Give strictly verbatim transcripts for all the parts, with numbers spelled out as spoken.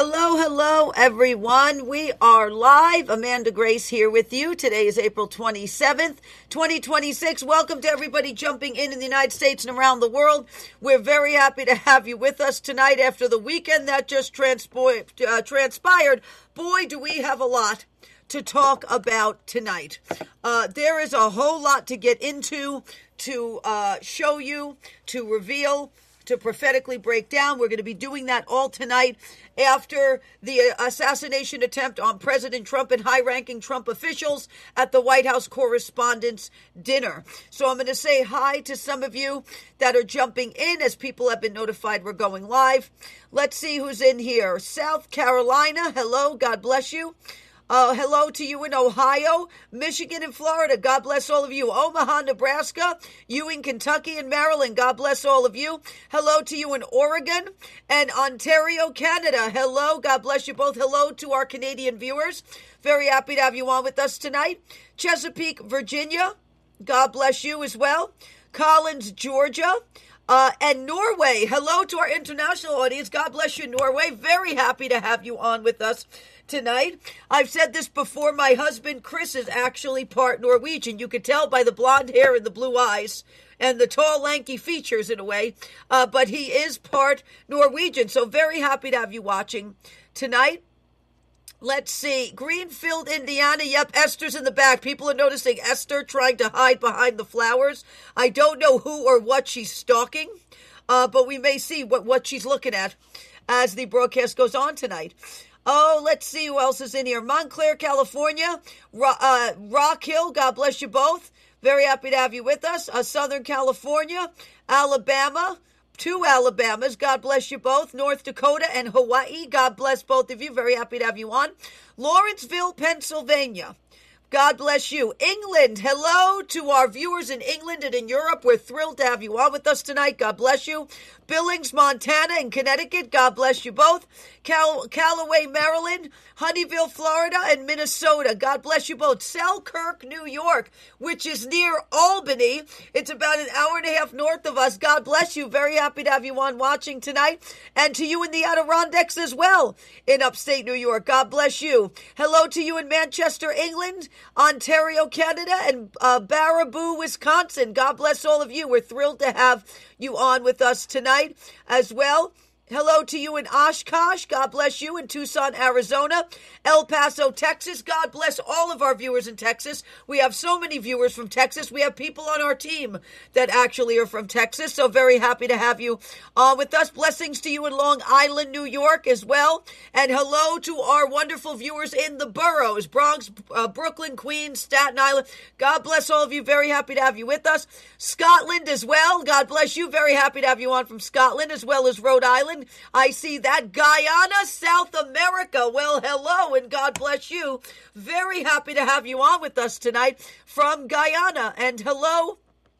Hello, hello, everyone. We are live. Amanda Grace here with you. Today is April twenty-seventh, twenty twenty-six. Welcome to everybody jumping in in the United States and around the world. We're very happy to have you with us tonight after the weekend that just transpo- uh, transpired. Boy, do we have a lot to talk about tonight. Uh, there is a whole lot to get into, to uh, show you, to reveal, to prophetically break down. We're going to be doing that all tonight after the assassination attempt on President Trump and high-ranking Trump officials at the White House Correspondents' Dinner. So I'm going to say hi to some of you that are jumping in as people have been notified we're going live. Let's see who's in here. South Carolina, hello, God bless you. Uh, hello to you in Ohio, Michigan, and Florida. God bless all of you. Omaha, Nebraska, you in Kentucky and Maryland. God bless all of you. Hello to you in Oregon and Ontario, Canada. Hello. God bless you both. Hello to our Canadian viewers. Very happy to have you on with us tonight. Chesapeake, Virginia. God bless you as well. Collins, Georgia. Uh, and Norway. Hello to our international audience. God bless you, Norway. Very happy to have you on with us tonight. I've said this before. My husband, Chris, is actually part Norwegian. You could tell by the blonde hair and the blue eyes and the tall, lanky features in a way. Uh, but he is part Norwegian. So very happy to have you watching tonight. Let's see. Greenfield, Indiana. Yep, Esther's in the back. People are noticing Esther trying to hide behind the flowers. I don't know who or what she's stalking, uh, but we may see what, what she's looking at as the broadcast goes on tonight. Oh, let's see who else is in here. Montclair, California. Ro- uh, Rock Hill, God bless you both. Very happy to have you with us. Uh, Southern California. Alabama. Two Alabamas. God bless you both. North Dakota and Hawaii. God bless both of you. Very happy to have you on. Lawrenceville, Pennsylvania. God bless you. England, hello to our viewers in England and in Europe. We're thrilled to have you on with us tonight. God bless you. Billings, Montana and Connecticut. God bless you both. Cal- Callaway, Maryland, Honeyville, Florida, and Minnesota. God bless you both. Selkirk, New York, which is near Albany. It's about an hour and a half north of us. God bless you. Very happy to have you on watching tonight. And to you in the Adirondacks as well in upstate New York. God bless you. Hello to you in Manchester, England, Ontario, Canada, and uh, Baraboo, Wisconsin. God bless all of you. We're thrilled to have you on with us tonight as well. Hello to you in Oshkosh. God bless you in Tucson, Arizona. El Paso, Texas. God bless all of our viewers in Texas. We have so many viewers from Texas. We have people on our team that actually are from Texas. So very happy to have you on with us. Blessings to you in Long Island, New York as well. And hello to our wonderful viewers in the boroughs, Bronx, uh, Brooklyn, Queens, Staten Island. God bless all of you. Very happy to have you with us. Scotland as well. God bless you. Very happy to have you on from Scotland as well as Rhode Island. I see that. Guyana, South America. Well, hello, and God bless you. Very happy to have you on with us tonight from Guyana. And hello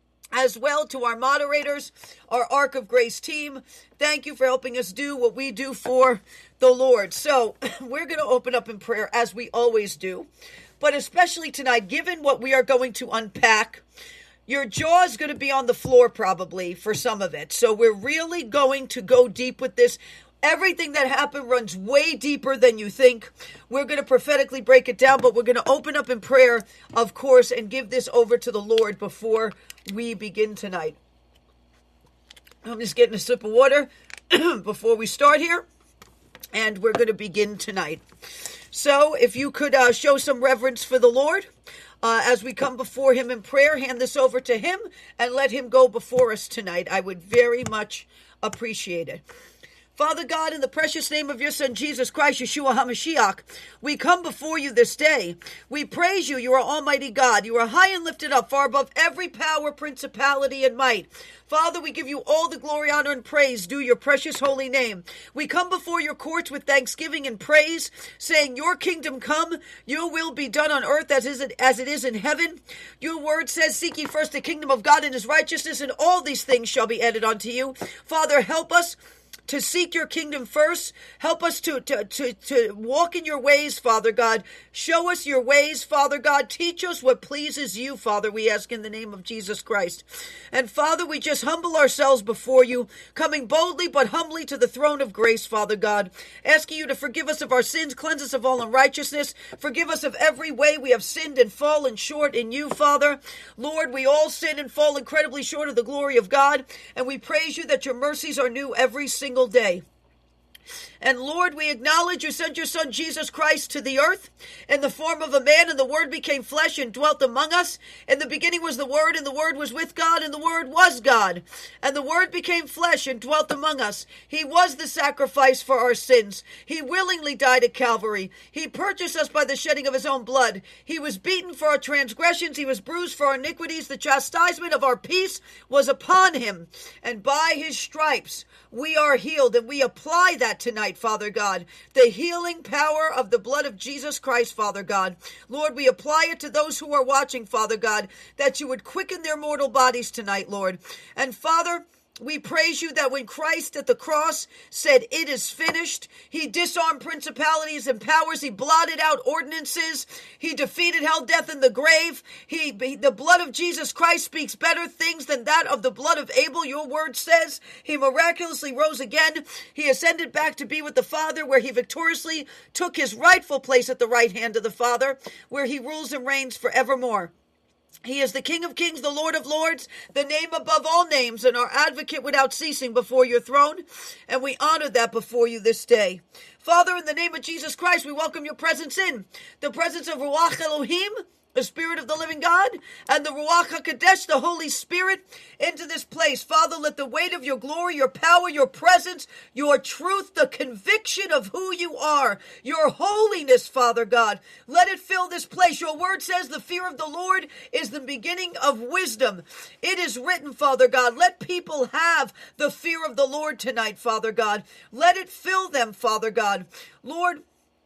as well to our moderators, our Ark of Grace team. Thank you for helping us do what we do for the Lord. So we're going to open up in prayer as we always do. But especially tonight, given what we are going to unpack, your jaw is going to be on the floor probably for some of it. So we're really going to go deep with this. Everything that happened runs way deeper than you think. We're going to prophetically break it down, but we're going to open up in prayer, of course, and give this over to the Lord before we begin tonight. I'm just getting a sip of water before we start here, and we're going to begin tonight. So if you could uh, show some reverence for the Lord. Uh, as we come before him in prayer, hand this over to him and let him go before us tonight. I would very much appreciate it. Father God, in the precious name of your Son, Jesus Christ, Yeshua HaMashiach, we come before you this day. We praise you. You are Almighty God. You are high and lifted up, far above every power, principality, and might. Father, we give you all the glory, honor, and praise due your precious holy name. We come before your courts with thanksgiving and praise, saying, your kingdom come, your will be done on earth as, is it, as it is in heaven. Your word says, seek ye first the kingdom of God and his righteousness, and all these things shall be added unto you. Father, help us to seek your kingdom first. Help us to, to, to, to walk in your ways, Father God. Show us your ways, Father God. Teach us what pleases you, Father, we ask in the name of Jesus Christ. And Father, we just humble ourselves before you, coming boldly but humbly to the throne of grace, Father God, asking you to forgive us of our sins, cleanse us of all unrighteousness, forgive us of every way we have sinned and fallen short in you, Father. Lord, we all sin and fall incredibly short of the glory of God, and we praise you that your mercies are new every single day. And Lord, we acknowledge you sent your Son Jesus Christ to the earth in the form of a man, and the Word became flesh and dwelt among us. In the beginning was the Word, and the Word was with God, and the Word was God. And the Word became flesh and dwelt among us. He was the sacrifice for our sins. He willingly died at Calvary. He purchased us by the shedding of his own blood. He was beaten for our transgressions. He was bruised for our iniquities. The chastisement of our peace was upon him. And by his stripes we are healed. And we apply that tonight, Father God, the healing power of the blood of Jesus Christ, Father God. Lord, we apply it to those who are watching, Father God, that you would quicken their mortal bodies tonight, Lord. And Father, we praise you that when Christ at the cross said, "It is finished," he disarmed principalities and powers. He blotted out ordinances. He defeated hell, death, and the grave. He, the blood of Jesus Christ speaks better things than that of the blood of Abel. Your word says he miraculously rose again. He ascended back to be with the Father, where he victoriously took his rightful place at the right hand of the Father, where he rules and reigns forevermore. He is the King of kings, the Lord of lords, the name above all names, and our advocate without ceasing before your throne. And we honor that before you this day. Father, in the name of Jesus Christ, we welcome your presence in. The presence of Ruach Elohim, the Spirit of the living God, and the Ruach HaKodesh, the Holy Spirit, into this place. Father, let the weight of your glory, your power, your presence, your truth, the conviction of who you are, your holiness, Father God, let it fill this place. Your word says the fear of the Lord is the beginning of wisdom. It is written, Father God, let people have the fear of the Lord tonight, Father God. Let it fill them, Father God. Lord,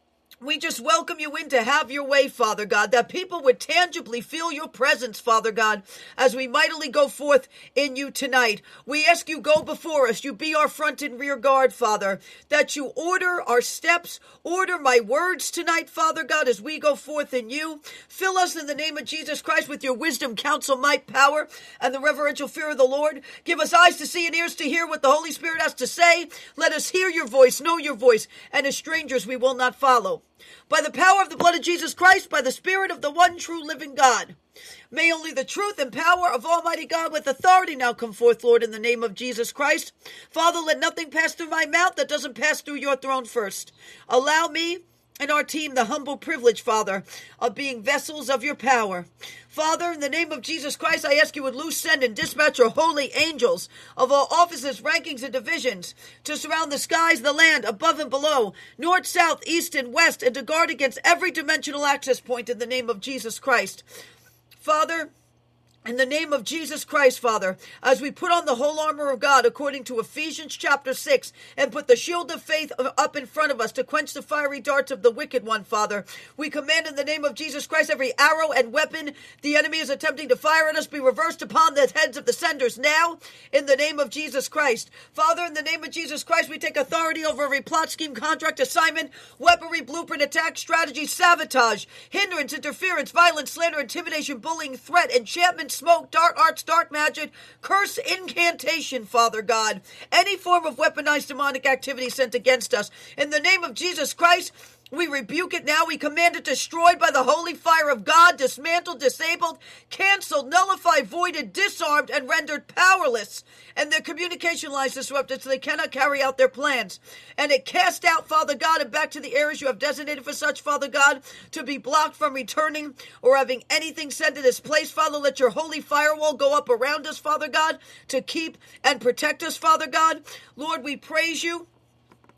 we just welcome you in to have your way, Father God, that people would tangibly feel your presence, Father God, as we mightily go forth in you tonight. We ask you go before us. You be our front and rear guard, Father, that you order our steps, order my words tonight, Father God, as we go forth in you. Fill us in the name of Jesus Christ with your wisdom, counsel, might, power, and the reverential fear of the Lord. Give us eyes to see and ears to hear what the Holy Spirit has to say. Let us hear your voice, know your voice, and as strangers we will not follow. By the power of the blood of Jesus Christ, by the Spirit of the one true living God, may only the truth and power of Almighty God with authority now come forth, Lord, in the name of Jesus Christ. Father, let nothing pass through my mouth that doesn't pass through your throne first. Allow me and our team the humble privilege, Father, of being vessels of your power. Father, in the name of Jesus Christ, I ask you would loose, send, and dispatch your holy angels of all offices, rankings, and divisions to surround the skies, the land, above and below, north, south, east, and west, and to guard against every dimensional access point in the name of Jesus Christ. Father, in the name of Jesus Christ, Father, as we put on the whole armor of God according to Ephesians chapter six and put the shield of faith up in front of us to quench the fiery darts of the wicked one, Father, we command in the name of Jesus Christ every arrow and weapon the enemy is attempting to fire at us be reversed upon the heads of the senders now in the name of Jesus Christ. Father, in the name of Jesus Christ, we take authority over every plot, scheme, contract, assignment, weaponry, blueprint, attack, strategy, sabotage, hindrance, interference, violence, slander, intimidation, bullying, threat, enchantment, smoke, dark arts, dark magic, curse, incantation, Father God, any form of weaponized demonic activity sent against us. In the name of Jesus Christ, we rebuke it now. We command it destroyed by the holy fire of God, dismantled, disabled, canceled, nullified, voided, disarmed, and rendered powerless. And their communication lines disrupted so they cannot carry out their plans. And it cast out, Father God, and back to the areas you have designated for such, Father God, to be blocked from returning or having anything sent to this place. Father, let your holy firewall go up around us, Father God, to keep and protect us, Father God. Lord, we praise you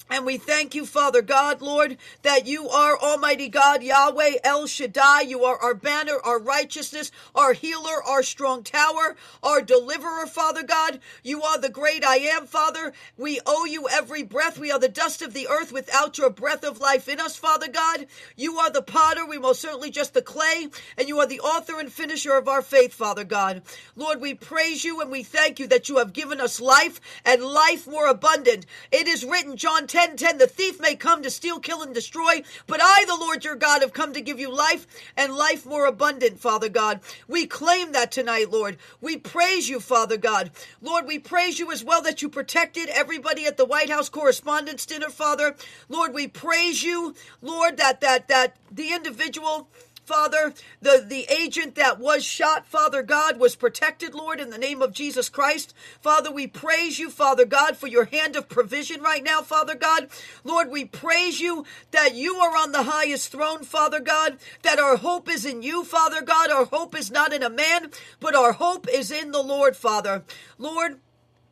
And we thank you, Father God, Lord, that you are Almighty God, Yahweh, El Shaddai. You are our banner, our righteousness, our healer, our strong tower, our deliverer, Father God. You are the great I am, Father. We owe you every breath. We are the dust of the earth without your breath of life in us, Father God. You are the potter. We most certainly just the clay. And you are the author and finisher of our faith, Father God. Lord, we praise you and we thank you that you have given us life and life more abundant. It is written, John ten, ten ten, the thief may come to steal, kill, and destroy, but I, the Lord your God, have come to give you life and life more abundant, Father God. We claim that tonight, Lord. We praise you, Father God. Lord, we praise you as well that you protected everybody at the White House Correspondents' Dinner, Father. Lord, we praise you, Lord, that that that the individual, Father, the, the agent that was shot, Father God, was protected, Lord, in the name of Jesus Christ. Father, we praise you, Father God, for your hand of provision right now, Father God. Lord, we praise you that you are on the highest throne, Father God, that our hope is in you, Father God. Our hope is not in a man, but our hope is in the Lord, Father. Lord,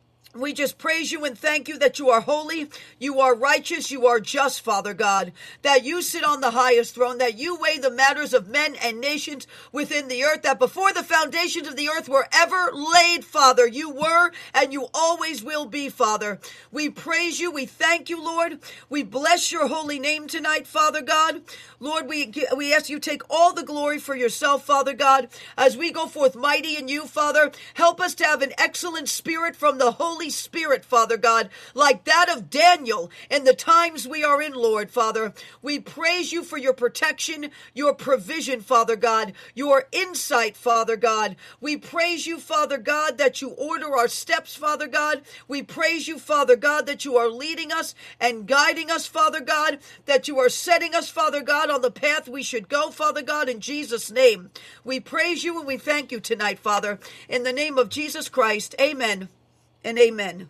we just praise you and thank you that you are holy, you are righteous, you are just, Father God, that you sit on the highest throne, that you weigh the matters of men and nations within the earth, that before the foundations of the earth were ever laid, Father, you were and you always will be, Father. We praise you, we thank you, Lord. We bless your holy name tonight, Father God. Lord, we, we ask you take all the glory for yourself, Father God, as we go forth mighty in you, Father. Help us to have an excellent spirit from the Holy Spirit, Father God, like that of Daniel in the times we are in, Lord, Father. We praise you for your protection, your provision, Father God, your insight, Father God. We praise you, Father God, that you order our steps, Father God. We praise you, Father God, that you are leading us and guiding us, Father God, that you are setting us, Father God, on the path we should go, Father God, in Jesus' name. We praise you and we thank you tonight, Father, in the name of Jesus Christ. Amen. And amen.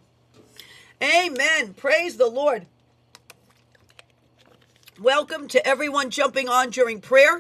Amen. Praise the Lord. Welcome to everyone jumping on during prayer.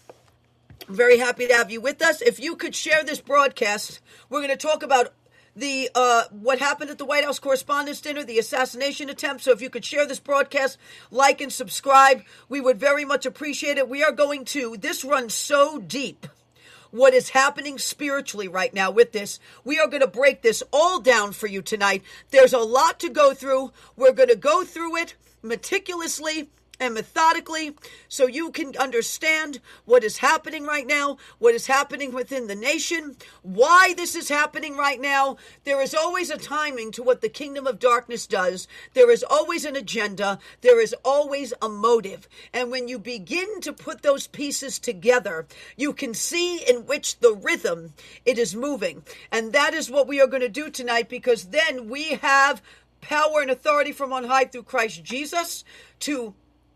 I'm very happy to have you with us. If you could share this broadcast, we're going to talk about the uh, what happened at the White House Correspondents' Dinner, the assassination attempt. So if you could share this broadcast, like and subscribe, we would very much appreciate it. We are going to, this runs so deep, what is happening spiritually right now with this. We are going to break this all down for you tonight. There's a lot to go through. We're going to go through it meticulously and methodically so you can understand what is happening right now, what is happening within the nation, why this is happening right now. There is always a timing to what the kingdom of darkness does. There is always an agenda. There is always a motive. And when you begin to put those pieces together, you can see in which the rhythm it is moving. And that is what we are going to do tonight, because then we have power and authority from on high through Christ Jesus to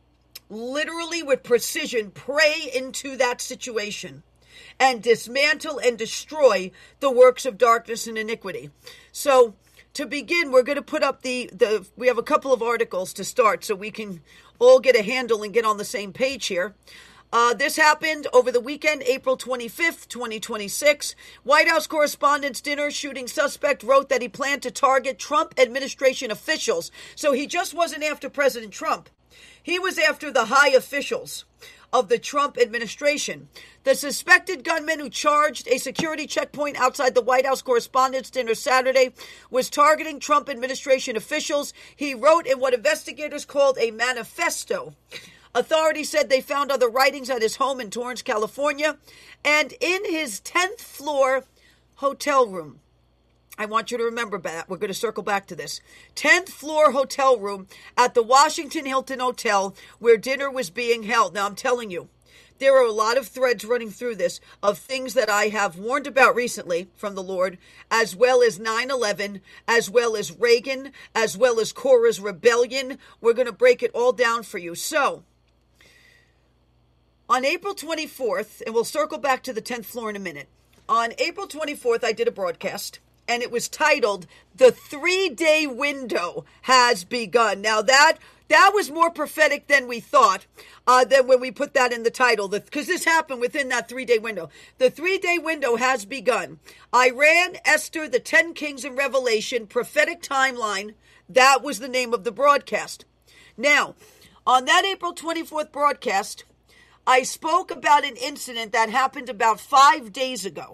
literally with precision pray into that situation and dismantle and destroy the works of darkness and iniquity. So to begin, we're going to put up the, the we have a couple of articles to start so we can all get a handle and get on the same page here. Uh, this happened over the weekend, April twenty-fifth, twenty twenty-six. White House Correspondents' Dinner shooting suspect wrote that he planned to target Trump administration officials. So he just wasn't after President Trump. He was after the high officials of the Trump administration. The suspected gunman who charged a security checkpoint outside the White House Correspondents' Dinner Saturday was targeting Trump administration officials. He wrote in what investigators called a manifesto. Authorities said they found other writings at his home in Torrance, California, and in his tenth floor hotel room. I want you to remember that. We're going to circle back to this. tenth floor hotel room at the Washington Hilton Hotel where dinner was being held. Now, I'm telling you, there are a lot of threads running through this of things that I have warned about recently from the Lord, as well as nine eleven, as well as Reagan, as well as Korah's rebellion. We're going to break it all down for you. So, on April twenty-fourth, and we'll circle back to the tenth floor in a minute. On April twenty-fourth, I did a broadcast, and it was titled, "The Three-Day Window Has Begun." Now, that that was more prophetic than we thought, uh, than when we put that in the title, because this happened within that three-day window. The three-day window has begun. Iran, Esther, the Ten Kings, and Revelation, prophetic timeline. That was the name of the broadcast. Now, on that April twenty-fourth broadcast, I spoke about an incident that happened about five days ago.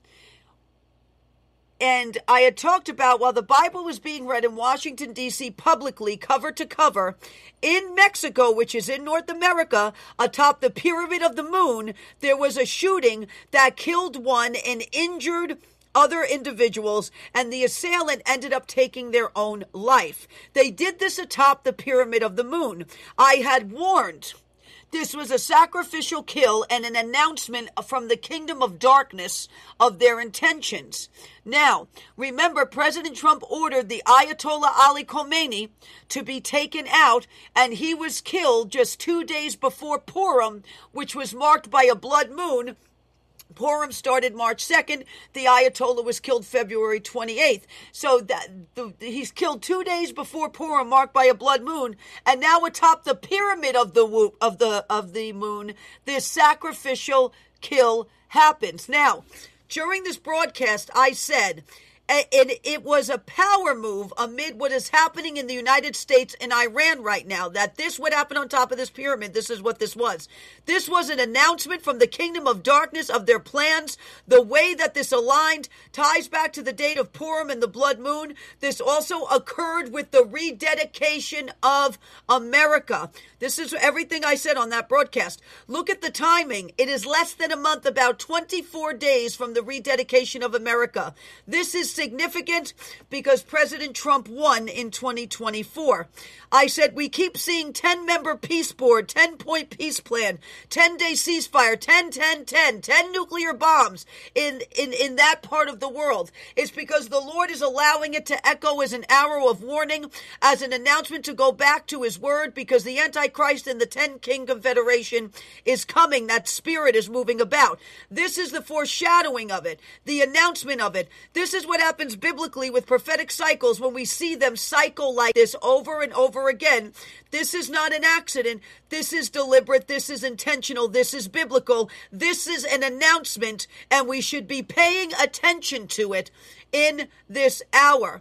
And I had talked about, while the Bible was being read in Washington, D C publicly, cover to cover, in Mexico, which is in North America, atop the Pyramid of the Moon, there was a shooting that killed one and injured other individuals, and the assailant ended up taking their own life. They did this atop the Pyramid of the Moon. I had warned this was a sacrificial kill and an announcement from the kingdom of darkness of their intentions. Now, remember, President Trump ordered the Ayatollah Ali Khamenei to be taken out, and he was killed just two days before Purim, which was marked by a blood moon. Purim started March second. The Ayatollah was killed February twenty-eighth. So that the, he's killed two days before Purim, marked by a blood moon, and now atop the pyramid of the of the of the moon, this sacrificial kill happens. Now, during this broadcast, I said, and it was a power move amid what is happening in the United States and Iran right now, that this would happen on top of this pyramid. This is what this was. This was an announcement from the kingdom of darkness of their plans. The way that this aligned ties back to the date of Purim and the blood moon. This also occurred with the rededication of America. This is everything I said on that broadcast. Look at the timing. It is less than a month, about twenty-four days from the rededication of America. This is significant because President Trump won in twenty twenty-four. I said we keep seeing ten-member peace board, ten-point peace plan, ten-day ceasefire, ten, ten, ten, ten nuclear bombs in, in, in that part of the world. It's because the Lord is allowing it to echo as an arrow of warning, as an announcement to go back to his word, because the Antichrist and the Ten King Confederation is coming. That spirit is moving about. This is the foreshadowing of it, the announcement of it. This is what happens biblically with prophetic cycles when we see them cycle like this over and over again. This is not an accident. This is deliberate. This is intentional. This is biblical. This is an announcement, and we should be paying attention to it in this hour.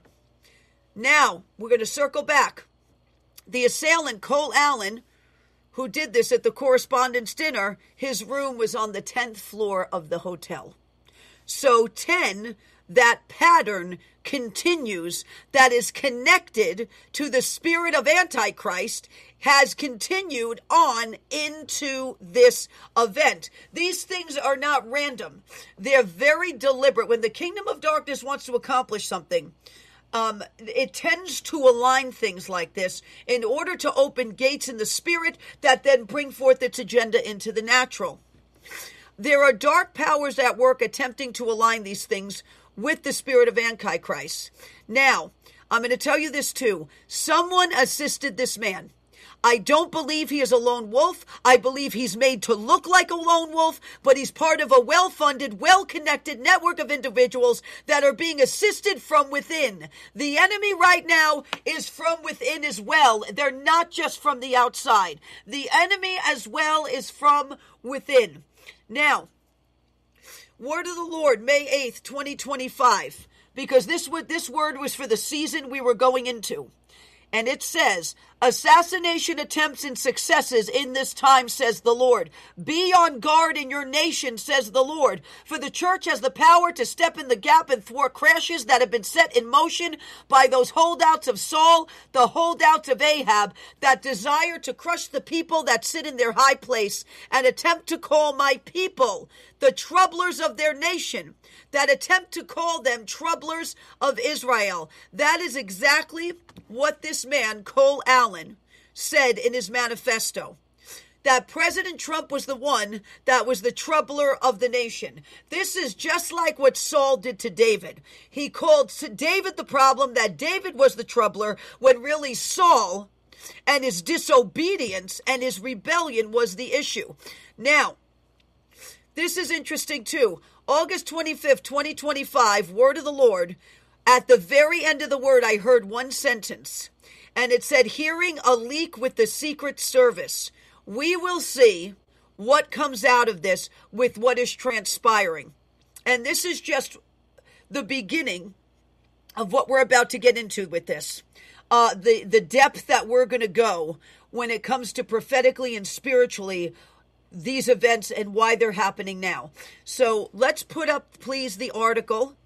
Now, we're going to circle back. The assailant, Cole Allen, who did this at the Correspondents' Dinner, his room was on the tenth floor of the hotel. So ten, that pattern continues, that is connected to the spirit of Antichrist, has continued on into this event. These things are not random. They're very deliberate. When the kingdom of darkness wants to accomplish something, Um, it tends to align things like this in order to open gates in the spirit that then bring forth its agenda into the natural. There are dark powers at work attempting to align these things with the spirit of Antichrist. Now, I'm going to tell you this too. Someone assisted this man. I don't believe he is a lone wolf. I believe he's made to look like a lone wolf, but he's part of a well-funded, well-connected network of individuals that are being assisted from within. The enemy right now is from within as well. They're not just from the outside. The enemy as well is from within. Now, word of the Lord, May eighth, twenty twenty-five, because this, this word was for the season we were going into. And it says, assassination attempts and successes in this time, says the Lord. Be on guard in your nation, says the Lord. For the church has the power to step in the gap and thwart crashes that have been set in motion by those holdouts of Saul, the holdouts of Ahab, that desire to crush the people that sit in their high place and attempt to call my people the troublers of their nation, that attempt to call them troublers of Israel. That is exactly what this man, Cole Allen, said in his manifesto. That President Trump was the one that was the troubler of the nation. This is just like what Saul did to David. He called David the problem, that David was the troubler, when really Saul and his disobedience and his rebellion was the issue. Now, this is interesting too. August twenty-fifth, twenty twenty-five, word of the Lord. At the very end of the word, I heard one sentence, and it said, hearing a leak with the Secret Service. We will see what comes out of this with what is transpiring. And this is just the beginning of what we're about to get into with this. uh, the, the depth that we're going to go when it comes to prophetically and spiritually these events and why they're happening now. So let's put up, please, the article.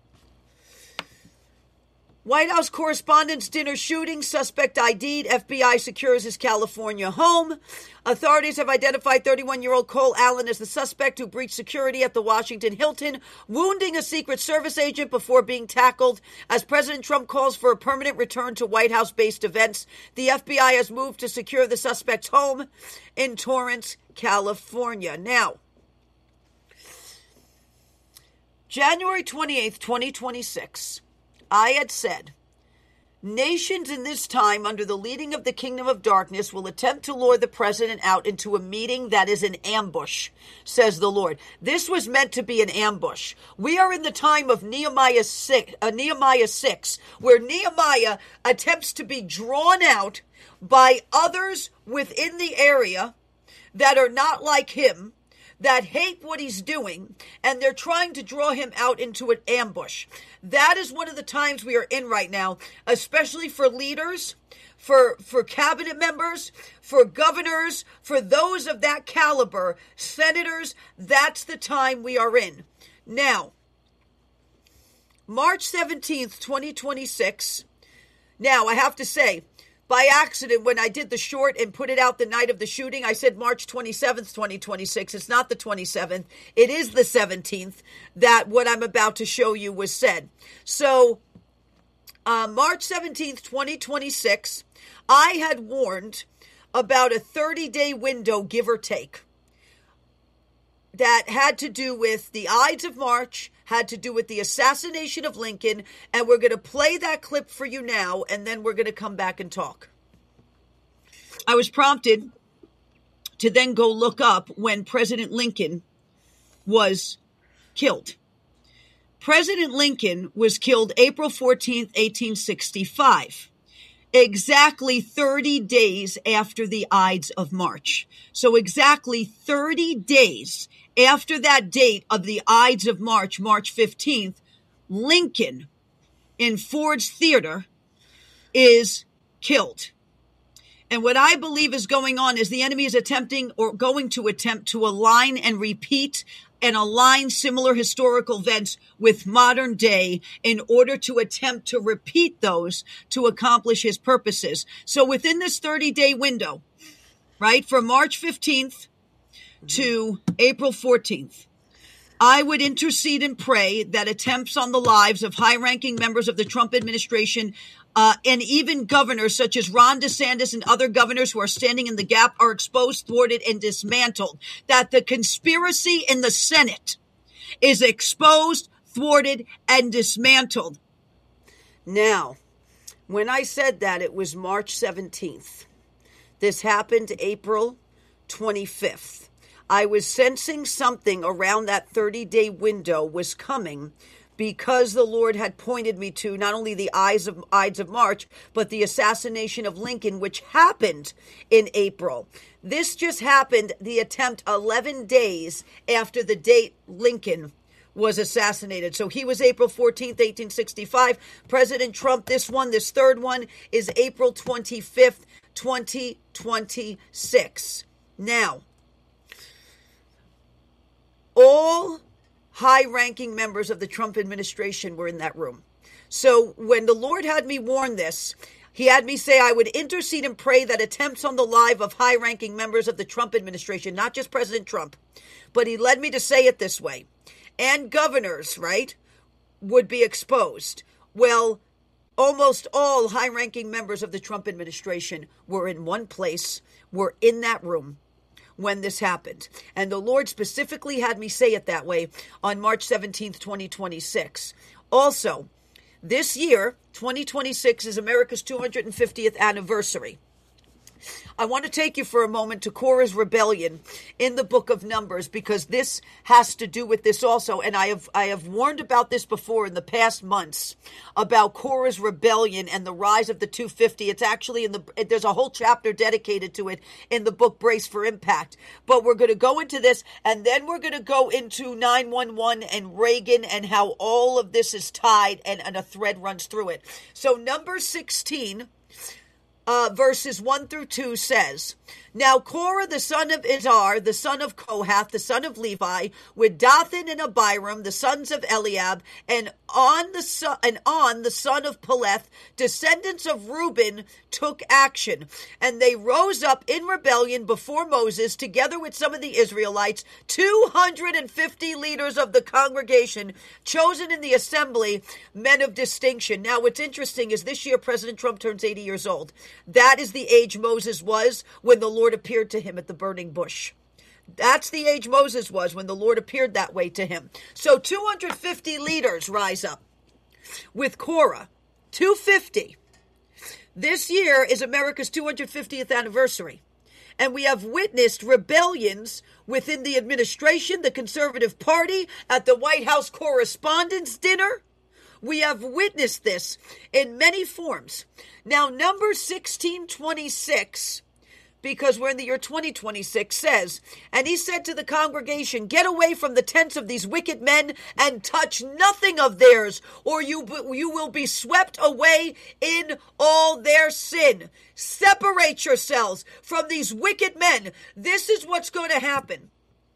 White House Correspondents' Dinner shooting, suspect I D'd, F B I secures his California home. Authorities have identified thirty-one-year-old Cole Allen as the suspect who breached security at the Washington Hilton, wounding a Secret Service agent before being tackled. As President Trump calls for a permanent return to White House-based events, the F B I has moved to secure the suspect's home in Torrance, California. Now, January twenty-eighth, twenty twenty-six, I had said, nations in this time under the leading of the kingdom of darkness will attempt to lure the president out into a meeting that is an ambush, says the Lord. This was meant to be an ambush. We are in the time of Nehemiah six, uh, Nehemiah six, where Nehemiah attempts to be drawn out by others within the area that are not like him, that hate what he's doing, and they're trying to draw him out into an ambush. That is one of the times we are in right now, especially for leaders, for, for cabinet members, for governors, for those of that caliber, senators. That's the time we are in. Now, March seventeenth, twenty twenty-six. Now, I have to say, by accident, when I did the short and put it out the night of the shooting, I said March twenty-seventh, twenty twenty-six. It's not the twenty-seventh. It is the seventeenth that what I'm about to show you was said. So, uh, March seventeenth, twenty twenty-six, I had warned about a thirty-day window, give or take, that had to do with the Ides of March, had to do with the assassination of Lincoln, and we're going to play that clip for you now, and then we're going to come back and talk. I was prompted to then go look up when President Lincoln was killed. President Lincoln was killed April fourteenth, eighteen sixty-five, exactly thirty days after the Ides of March. So exactly thirty days after that date of the Ides of March, March fifteenth, Lincoln in Ford's Theater is killed. And what I believe is going on is the enemy is attempting or going to attempt to align and repeat and align similar historical events with modern day in order to attempt to repeat those to accomplish his purposes. So within this thirty-day window, right, from March fifteenth to April fourteenth, I would intercede and pray that attempts on the lives of high-ranking members of the Trump administration uh, and even governors such as Ron DeSantis and other governors who are standing in the gap are exposed, thwarted, and dismantled. That the conspiracy in the Senate is exposed, thwarted, and dismantled. Now, when I said that, it was March seventeenth. This happened April twenty-fifth. I was sensing something around that thirty-day window was coming because the Lord had pointed me to not only the Ides of, Ides of March, but the assassination of Lincoln, which happened in April. This just happened, the attempt, eleven days after the date Lincoln was assassinated. So he was April fourteenth, eighteen sixty-five. President Trump, this one, this third one, is April twenty-fifth, twenty twenty-six. Now, all high-ranking members of the Trump administration were in that room. So when the Lord had me warn this, he had me say I would intercede and pray that attempts on the life of high-ranking members of the Trump administration, not just President Trump, but he led me to say it this way, and governors, right, would be exposed. Well, almost all high-ranking members of the Trump administration were in one place, were in that room when this happened. And the Lord specifically had me say it that way on March seventeenth, twenty twenty-six. Also, this year, twenty twenty-six, is America's two hundred fiftieth anniversary. I want to take you for a moment to Korah's rebellion in the book of Numbers, because this has to do with this also. And I have I have warned about this before in the past months, about Korah's rebellion and the rise of the two fifty. It's actually in the, there's a whole chapter dedicated to it in the book Brace for Impact. But we're going to go into this, and then we're going to go into nine one one and Reagan and how all of this is tied and, and a thread runs through it. So Numbers sixteen, uh, verses one through two says, Now Korah, the son of Izhar, the son of Kohath, the son of Levi, with Dathan and Abiram, the sons of Eliab, and on the son, and on the son of Peleth, descendants of Reuben, took action. And they rose up in rebellion before Moses, together with some of the Israelites, two hundred fifty leaders of the congregation, chosen in the assembly, men of distinction. Now, what's interesting is this year President Trump turns eighty years old. That is the age Moses was when the Lord appeared to him at the burning bush. That's the age Moses was when the Lord appeared that way to him. So two hundred fifty leaders rise up with Korah. two hundred fifty. This year is America's two hundred fiftieth anniversary. And we have witnessed rebellions within the administration, the Conservative Party, at the White House Correspondents' Dinner. We have witnessed this in many forms. Now, number sixteen twenty-six, because we're in the year twenty twenty-six, says, And he said to the congregation, Get away from the tents of these wicked men and touch nothing of theirs, or you, you will be swept away in all their sin. Separate yourselves from these wicked men. This is what's going to happen.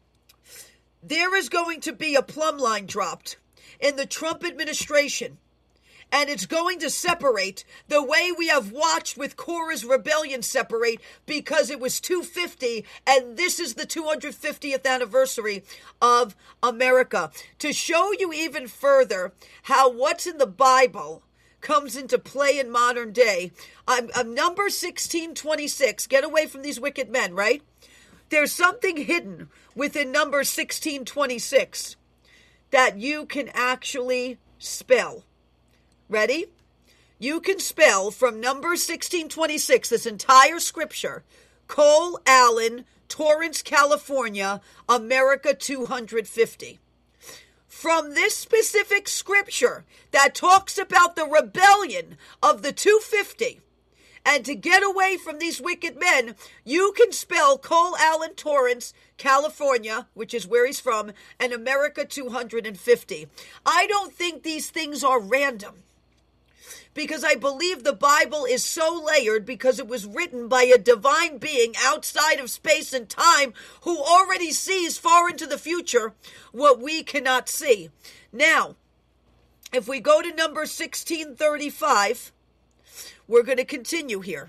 There is going to be a plumb line dropped in the Trump administration, and it's going to separate the way we have watched with Korah's rebellion separate, because it was two hundred fifty, and this is the two hundred fiftieth anniversary of America. To show you even further how what's in the Bible comes into play in modern day, I'm, I'm number sixteen twenty-six, get away from these wicked men, right? There's something hidden within number sixteen twenty-six that you can actually spell. Ready? You can spell from number sixteen twenty-six, this entire scripture, Cole Allen, Torrance, California, America two hundred fifty. From this specific scripture that talks about the rebellion of the two hundred fifty, and to get away from these wicked men, you can spell Cole Allen Torrance, California, which is where he's from, and America two hundred fifty. I don't think these things are random, because I believe the Bible is so layered because it was written by a divine being outside of space and time who already sees far into the future what we cannot see. Now, if we go to number sixteen thirty-five, we're going to continue here.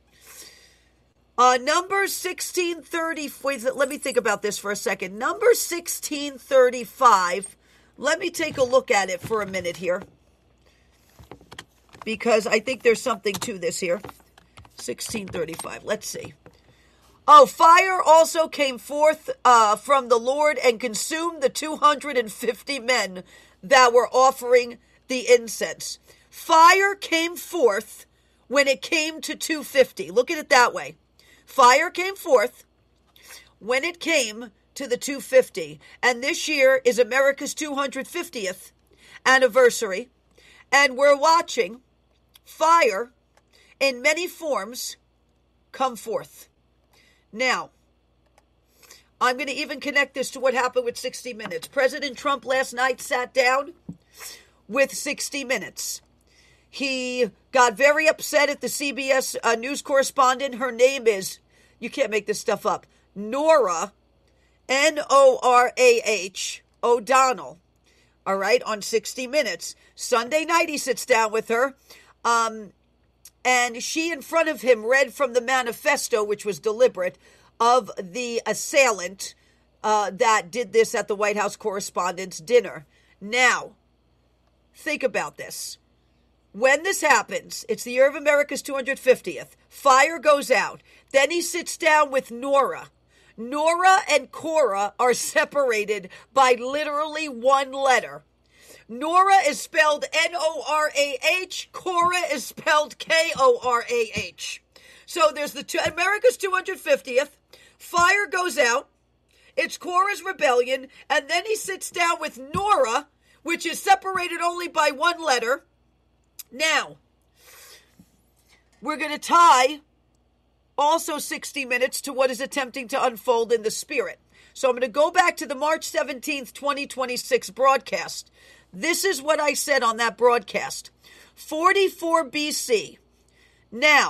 Uh, number sixteen thirty, wait, let me think about this for a second. Number sixteen thirty-five, let me take a look at it for a minute here, because I think there's something to this here. sixteen thirty-five, let's see. Oh, fire also came forth uh, from the Lord and consumed the two hundred fifty men that were offering the incense. Fire came forth when it came to two hundred fifty. Look at it that way. Fire came forth when it came to the two hundred fifty. And this year is America's two hundred fiftieth anniversary. And we're watching fire in many forms come forth. Now, I'm going to even connect this to what happened with sixty minutes. President Trump last night sat down with sixty minutes. He got very upset at the C B S uh, news correspondent. Her name is, you can't make this stuff up, Norah, N O R A H, O'Donnell, all right, on sixty minutes. Sunday night he sits down with her, um, and she in front of him read from the manifesto, which was deliberate, of the assailant uh, that did this at the White House Correspondents' Dinner. Now, think about this. When this happens, it's the year of America's two hundred fiftieth. Fire goes out. Then he sits down with Norah. Norah and Korah are separated by literally one letter. Norah is spelled N O R A H. Korah is spelled K O R A H. So there's the two, America's two hundred fiftieth. Fire goes out. It's Korah's rebellion. And then he sits down with Norah, which is separated only by one letter. Now, we're going to tie also sixty minutes to what is attempting to unfold in the spirit. So I'm going to go back to the March seventeenth, twenty twenty-six broadcast. This is what I said on that broadcast. forty-four B C. Now,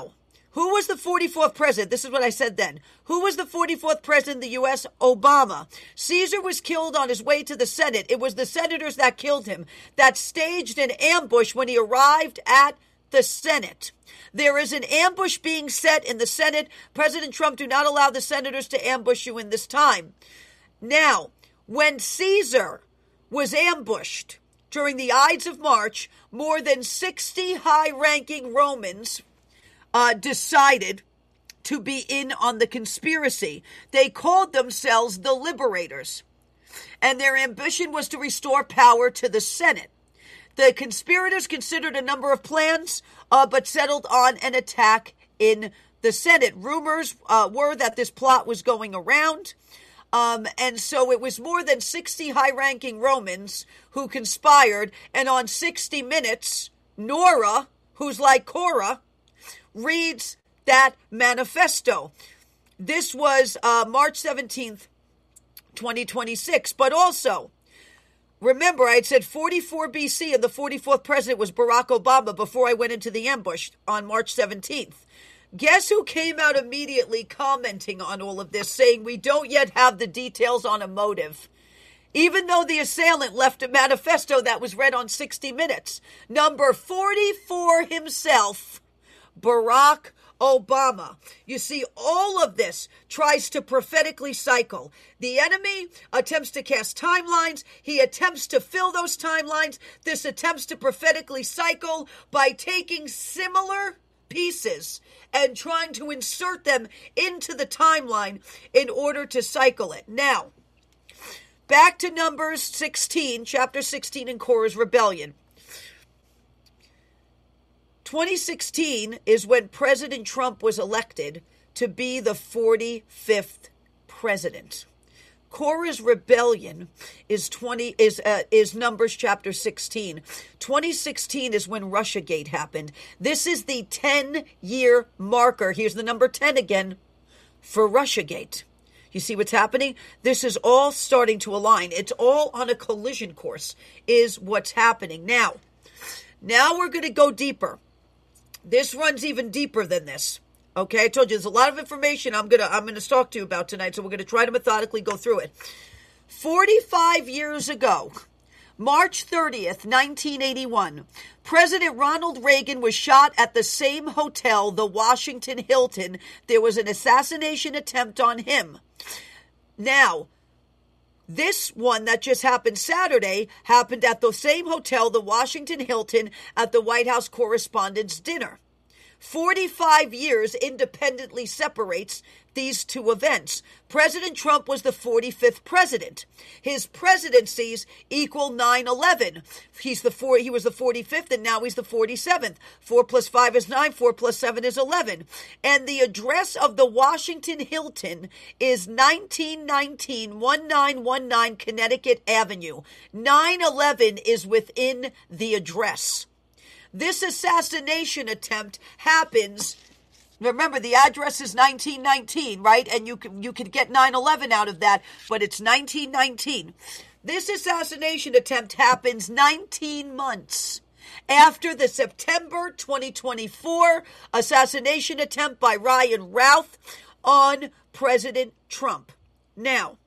Who was the forty-fourth president? This is what I said then. Who was the forty-fourth president of the U S? Obama. Caesar was killed on his way to the Senate. It was the senators that killed him, that staged an ambush when he arrived at the Senate. There is an ambush being set in the Senate. President Trump, do not allow the senators to ambush you in this time. Now, when Caesar was ambushed during the Ides of March, more than sixty high-ranking Romans uh, decided to be in on the conspiracy. They called themselves the Liberators, and their ambition was to restore power to the Senate. The conspirators considered a number of plans, uh, but settled on an attack in the Senate. Rumors uh, were that this plot was going around. Um, and so it was more than sixty high-ranking Romans who conspired. And on sixty minutes, Nora, who's like Cora, reads that manifesto. This was uh, March seventeenth, twenty twenty-six. But also, remember, I had said forty-four B C and the forty-fourth president was Barack Obama before I went into the ambush on March seventeenth. Guess who came out immediately commenting on all of this, saying we don't yet have the details on a motive, even though the assailant left a manifesto that was read on sixty minutes. Number forty-four himself, Barack Obama. You see, all of this tries to prophetically cycle. The enemy attempts to cast timelines. He attempts to fill those timelines. This attempts to prophetically cycle by taking similar pieces and trying to insert them into the timeline in order to cycle it. Now, back to Numbers sixteen, chapter sixteen in Korah's rebellion. twenty sixteen is when President Trump was elected to be the forty-fifth president. Korah's rebellion is twenty is uh, is Numbers chapter sixteen. twenty sixteen is when Russiagate happened. This is the ten-year marker. Here's the number ten again for Russiagate. You see what's happening? This is all starting to align. It's all on a collision course is what's happening. Now, now we're going to go deeper. This runs even deeper than this. Okay, I told you there's a lot of information I'm gonna I'm gonna talk to you about tonight, so we're gonna try to methodically go through it. Forty-five years ago, March thirtieth, nineteen eighty-one, President Ronald Reagan was shot at the same hotel, the Washington Hilton. There was an assassination attempt on him. Now, this one that just happened Saturday happened at the same hotel, the Washington Hilton, at the White House Correspondents' Dinner. forty-five years independently separates these two events. President Trump was the forty-fifth president. His presidencies equal nine eleven. He's the four, he was the forty-fifth, and now he's the forty-seventh. Four plus five is nine. Four plus seven is eleven. And the address of the Washington Hilton is nineteen nineteen, nineteen nineteen Connecticut Avenue. nine eleven is within the address. This assassination attempt happens. Remember, the address is nineteen nineteen, right? And you can, you could get nine eleven out of that, but it's nineteen nineteen. This assassination attempt happens nineteen months after the September twenty twenty-four assassination attempt by Ryan Routh on President Trump. Now,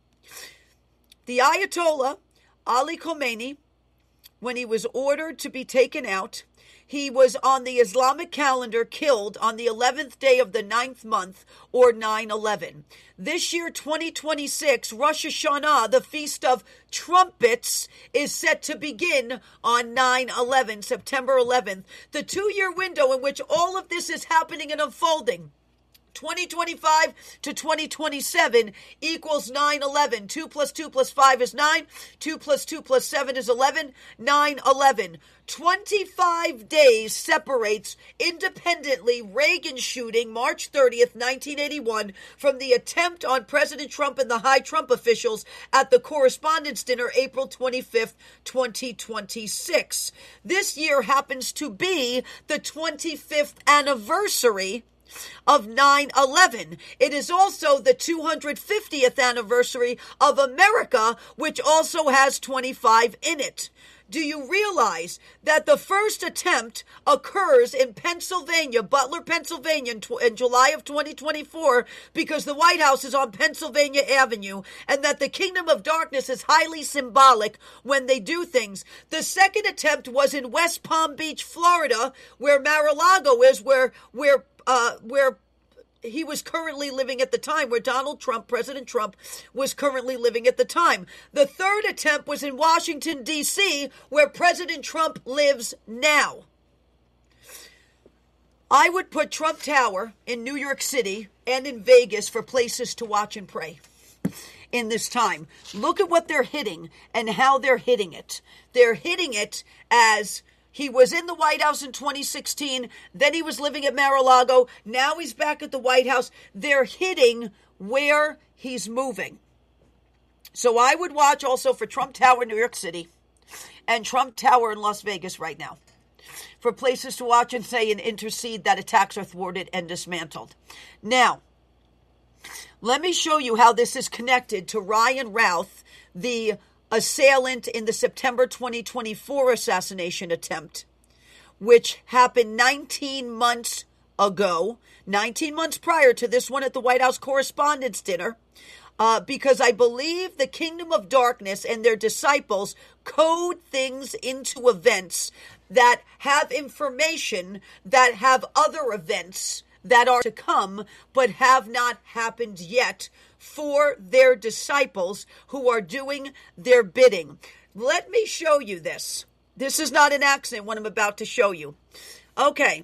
the Ayatollah Ali Khamenei, when he was ordered to be taken out, he was on the Islamic calendar killed on the eleventh day of the ninth month, or nine eleven. This year, twenty twenty-six, Rosh Hashanah, the Feast of Trumpets, is set to begin on nine eleven, September eleventh. The two-year window in which all of this is happening and unfolding, twenty twenty-five to twenty twenty-seven equals nine eleven. two plus two plus five is nine. two plus two plus seven is eleven. nine eleven. twenty-five days separates independently Reagan shooting March thirtieth, nineteen eighty-one from the attempt on President Trump and the high Trump officials at the Correspondents' Dinner April twenty-fifth, twenty twenty-six. This year happens to be the twenty-fifth anniversary of nine eleven. It is also the two hundred fiftieth anniversary of America, which also has twenty-five in it. Do you realize that the first attempt occurs in Pennsylvania, Butler, Pennsylvania, in, tw- in July of twenty twenty-four, because the White House is on Pennsylvania Avenue, and that the kingdom of darkness is highly symbolic when they do things. The second attempt was in West Palm Beach, Florida, where Mar-a-Lago is, where where uh, where he was currently living at the time, where Donald Trump, President Trump, was currently living at the time. The third attempt was in Washington, D C, where President Trump lives now. I would put Trump Tower in New York City and in Vegas for places to watch and pray in this time. Look at what they're hitting and how they're hitting it. They're hitting it as he was in the White House in twenty sixteen. Then he was living at Mar-a-Lago. Now he's back at the White House. They're hitting where he's moving. So I would watch also for Trump Tower in New York City and Trump Tower in Las Vegas right now for places to watch and say and intercede that attacks are thwarted and dismantled. Now, let me show you how this is connected to Ryan Routh, the assailant in the September twenty twenty-four assassination attempt, which happened nineteen months ago, nineteen months prior to this one at the White House Correspondents' Dinner, uh, because I believe the kingdom of darkness and their disciples code things into events that have information that have other events that are to come but have not happened yet for their disciples who are doing their bidding. Let me show you this. This is not an accident, what I'm about to show you. Okay.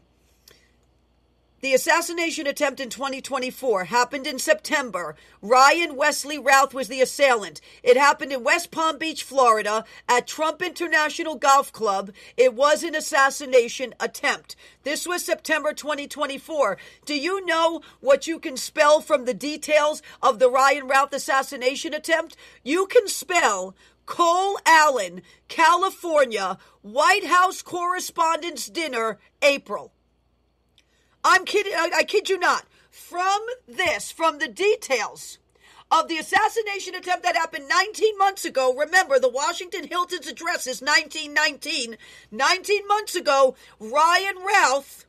The assassination attempt in twenty twenty-four happened in September. Ryan Wesley Routh was the assailant. It happened in West Palm Beach, Florida, at Trump International Golf Club. It was an assassination attempt. This was September twenty twenty-four. Do you know what you can spell from the details of the Ryan Routh assassination attempt? You can spell Cole Allen, California, White House Correspondents' Dinner, April. I'm kidding. I, I kid you not. From this, from the details of the assassination attempt that happened nineteen months ago, remember the Washington Hilton's address is nineteen nineteen. nineteen months ago, Ryan Routh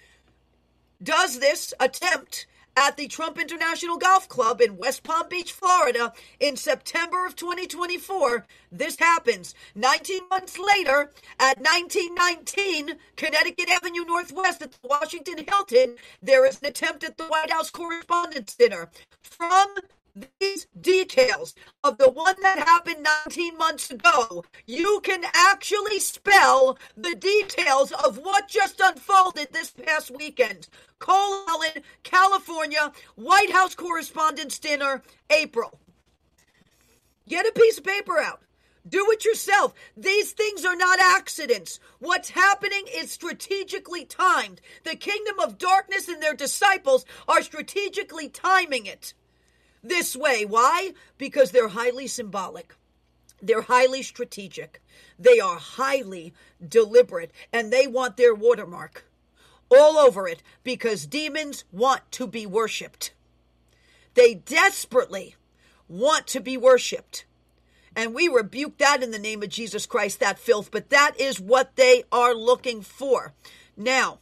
does this attempt at the Trump International Golf Club in West Palm Beach, Florida, in September of twenty twenty-four. This happens. nineteen months later, at nineteen nineteen Connecticut Avenue Northwest at the Washington Hilton, there is an attempt at the White House Correspondents' Dinner. From these details of the one that happened nineteen months ago, you can actually spell the details of what just unfolded this past weekend. Cole Allen, California, White House Correspondents' Dinner, April. Get a piece of paper out. Do it yourself. These things are not accidents. What's happening is strategically timed. The kingdom of darkness and their disciples are strategically timing it this way. Why? Because they're highly symbolic. They're highly strategic. They are highly deliberate, and they want their watermark all over it because demons want to be worshipped. They desperately want to be worshipped. And we rebuke that in the name of Jesus Christ, that filth. But that is what they are looking for. Now,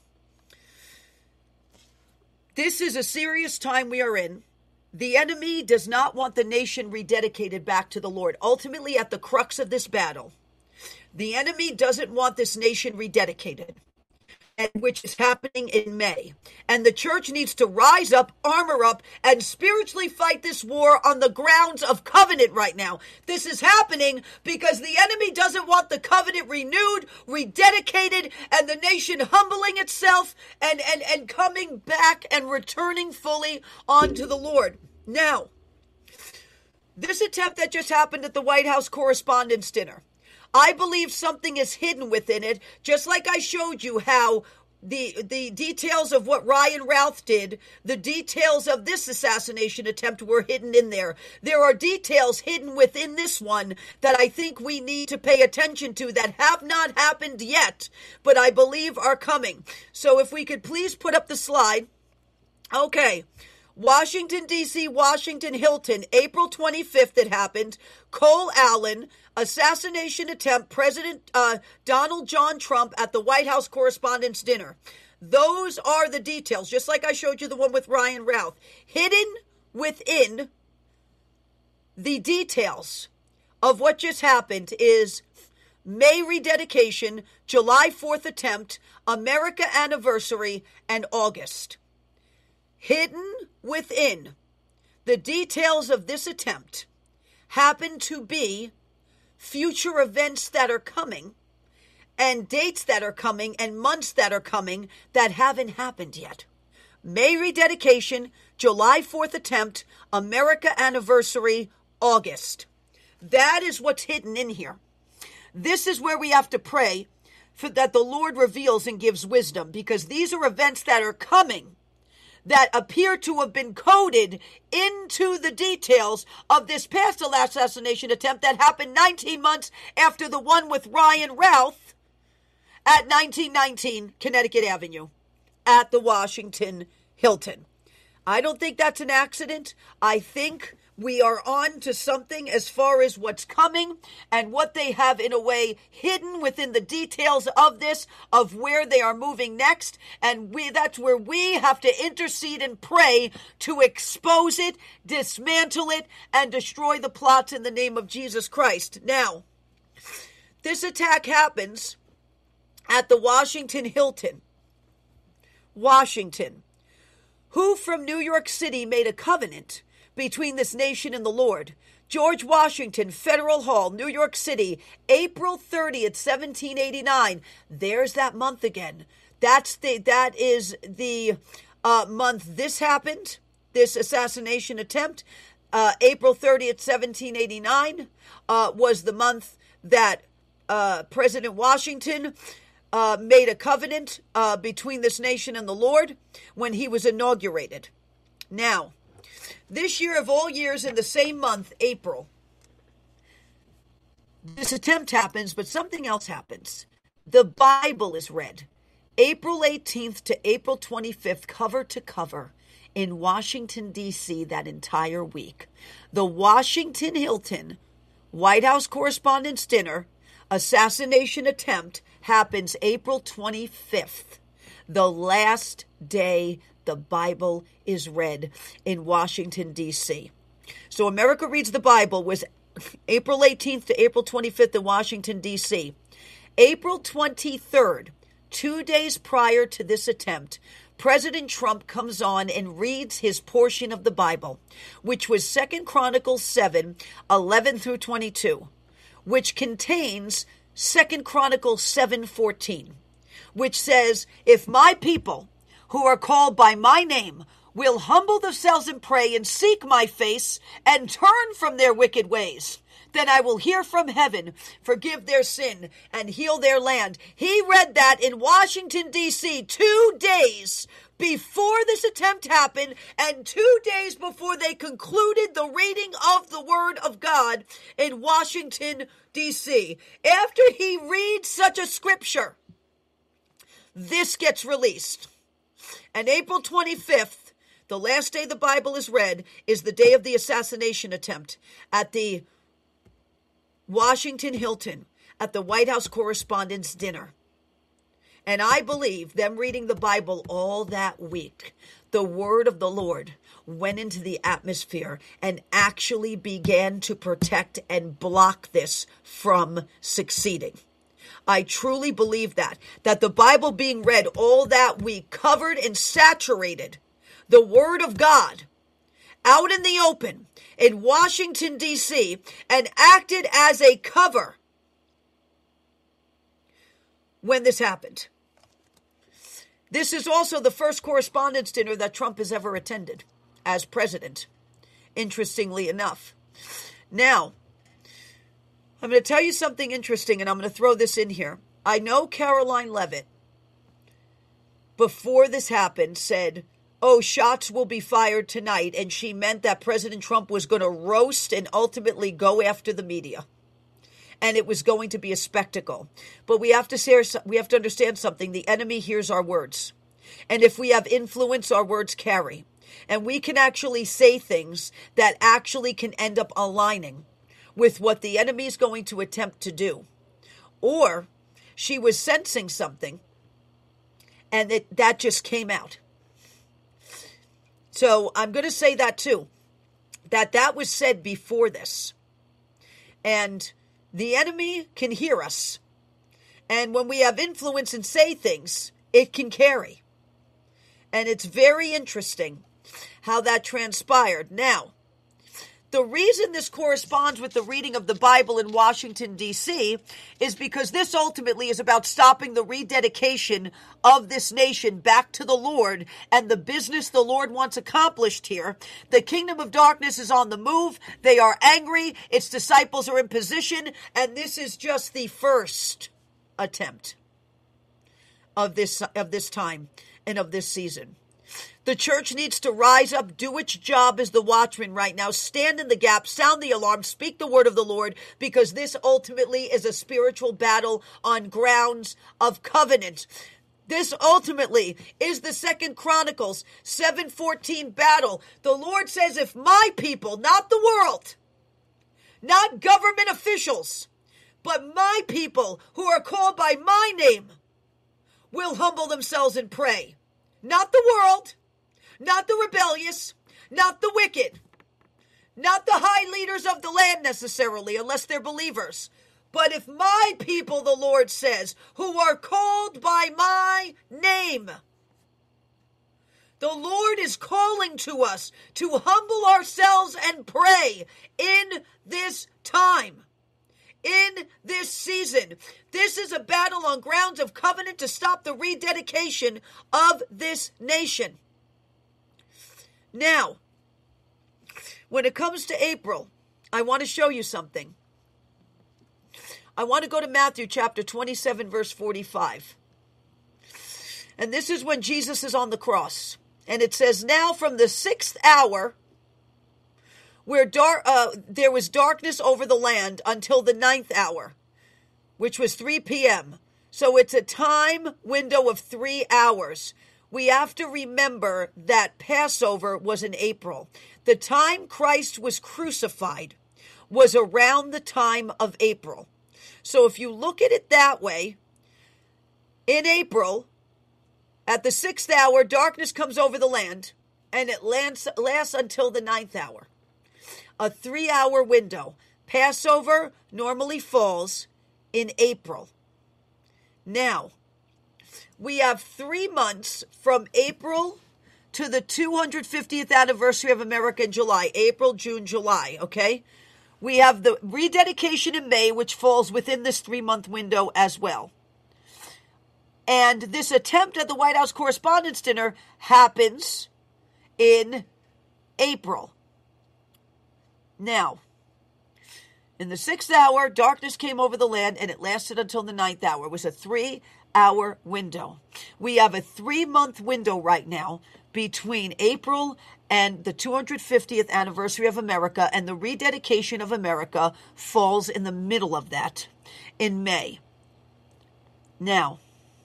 this is a serious time we are in. The enemy does not want the nation rededicated back to the Lord. Ultimately, at the crux of this battle, the enemy doesn't want this nation rededicated, and which is happening in May. And the church needs to rise up, armor up, and spiritually fight this war on the grounds of covenant right now. This is happening because the enemy doesn't want the covenant renewed, rededicated, and the nation humbling itself and, and, and coming back and returning fully onto the Lord. Now, this attempt that just happened at the White House Correspondents' Dinner, I believe something is hidden within it, just like I showed you how the the details of what Ryan Routh did, the details of this assassination attempt were hidden in there. There are details hidden within this one that I think we need to pay attention to that have not happened yet, but I believe are coming. So if we could please put up the slide. Okay. Washington, D C, Washington, Hilton, April twenty-fifth it happened. Cole Allen, assassination attempt, President uh, Donald John Trump at the White House Correspondents' Dinner. Those are the details, just like I showed you the one with Ryan Routh. Hidden within the details of what just happened is May rededication, July fourth attempt, America anniversary, and August. Hidden within the details of this attempt happen to be future events that are coming and dates that are coming and months that are coming that haven't happened yet. May rededication, July fourth attempt, America anniversary, August. That is what's hidden in here. This is where we have to pray for that the Lord reveals and gives wisdom, because these are events that are coming that appear to have been coded into the details of this past assassination attempt that happened nineteen months after the one with Ryan Routh at nineteen nineteen Connecticut Avenue at the Washington Hilton. I don't think that's an accident. I think we are on to something as far as what's coming and what they have in a way hidden within the details of this, of where they are moving next. And we that's where we have to intercede and pray to expose it, dismantle it, and destroy the plots in the name of Jesus Christ. Now, this attack happens at the Washington Hilton. Washington. Who from New York City made a covenant between this nation and the Lord? George Washington, Federal Hall, New York City, April thirtieth, seventeen eighty-nine. There's that month again. That's the that is the uh, month this happened, this assassination attempt. Uh, April thirtieth, seventeen eighty-nine uh, was the month that uh, President Washington uh, made a covenant uh, between this nation and the Lord when he was inaugurated. Now, this year of all years, in the same month, April, this attempt happens, but something else happens. The Bible is read April eighteenth to April twenty-fifth, cover to cover, in Washington, D C that entire week. The Washington Hilton White House Correspondents' Dinner assassination attempt happens April twenty-fifth, the last day the Bible is read in Washington, D C. So America Reads the Bible was April eighteenth to April twenty-fifth in Washington, D C. April twenty-third, two days prior to this attempt, President Trump comes on and reads his portion of the Bible, which was Second Chronicles seven, eleven through twenty-two, which contains Second Chronicles seven, fourteen, which says, "If my people who are called by my name will humble themselves and pray and seek my face and turn from their wicked ways, then I will hear from heaven, forgive their sin, and heal their land." He read that in Washington, D C two days before this attempt happened and two days before they concluded the reading of the Word of God in Washington, D C. After he reads such a scripture, this gets released. And April twenty-fifth, the last day the Bible is read, is the day of the assassination attempt at the Washington Hilton, at the White House Correspondents' Dinner. And I believe them reading the Bible all that week, the word of the Lord went into the atmosphere and actually began to protect and block this from succeeding. I truly believe that, that the Bible being read all that week covered and saturated the Word of God out in the open in Washington, D C, and acted as a cover when this happened. This is also the first Correspondents' Dinner that Trump has ever attended as president, interestingly enough. Now, I'm going to tell you something interesting, and I'm going to throw this in here. I know Caroline Leavitt, before this happened, said, oh, shots will be fired tonight, and she meant that President Trump was going to roast and ultimately go after the media. And it was going to be a spectacle. But we have to say, we have to understand something. The enemy hears our words. And if we have influence, our words carry. And we can actually say things that actually can end up aligning with what the enemy is going to attempt to do. Or she was sensing something and it, that just came out. So I'm going to say that too, that that was said before this. And the enemy can hear us. And when we have influence and say things, it can carry. And it's very interesting how that transpired. Now, the reason this corresponds with the reading of the Bible in Washington, D C is because this ultimately is about stopping the rededication of this nation back to the Lord and the business the Lord wants accomplished here. The kingdom of darkness is on the move. They are angry. Its disciples are in position. And this is just the first attempt of this, of this time and of this season. The church needs to rise up, do its job as the watchman right now, stand in the gap, sound the alarm, speak the word of the Lord, because this ultimately is a spiritual battle on grounds of covenant. This ultimately is the Second Chronicles seven fourteen battle. The Lord says, if my people, not the world, not government officials, but my people who are called by my name will humble themselves and pray. Not the world, not the rebellious, not the wicked, not the high leaders of the land necessarily, unless they're believers. But if my people, the Lord says, who are called by my name, the Lord is calling to us to humble ourselves and pray in this time. In this season, this is a battle on grounds of covenant to stop the rededication of this nation. Now, when it comes to April, I want to show you something. I want to go to Matthew chapter twenty-seven, verse forty-five. And this is when Jesus is on the cross. And it says, now from the sixth hour, where dar- uh, there was darkness over the land until the ninth hour, which was three p.m. So it's a time window of three hours. We have to remember that Passover was in April. The time Christ was crucified was around the time of April. So if you look at it that way, in April, at the sixth hour, darkness comes over the land, and it lasts, lasts until the ninth hour. A three-hour window. Passover normally falls in April. Now, we have three months from April to the two hundred fiftieth anniversary of America in July. April, June, July, okay? We have the rededication in May, which falls within this three-month window as well. And this attempt at the White House Correspondents' Dinner happens in April. Now, in the sixth hour, darkness came over the land, and it lasted until the ninth hour. It was a three-hour window. We have a three-month window right now between April and the two hundred fiftieth anniversary of America, and the rededication of America falls in the middle of that in May. Now,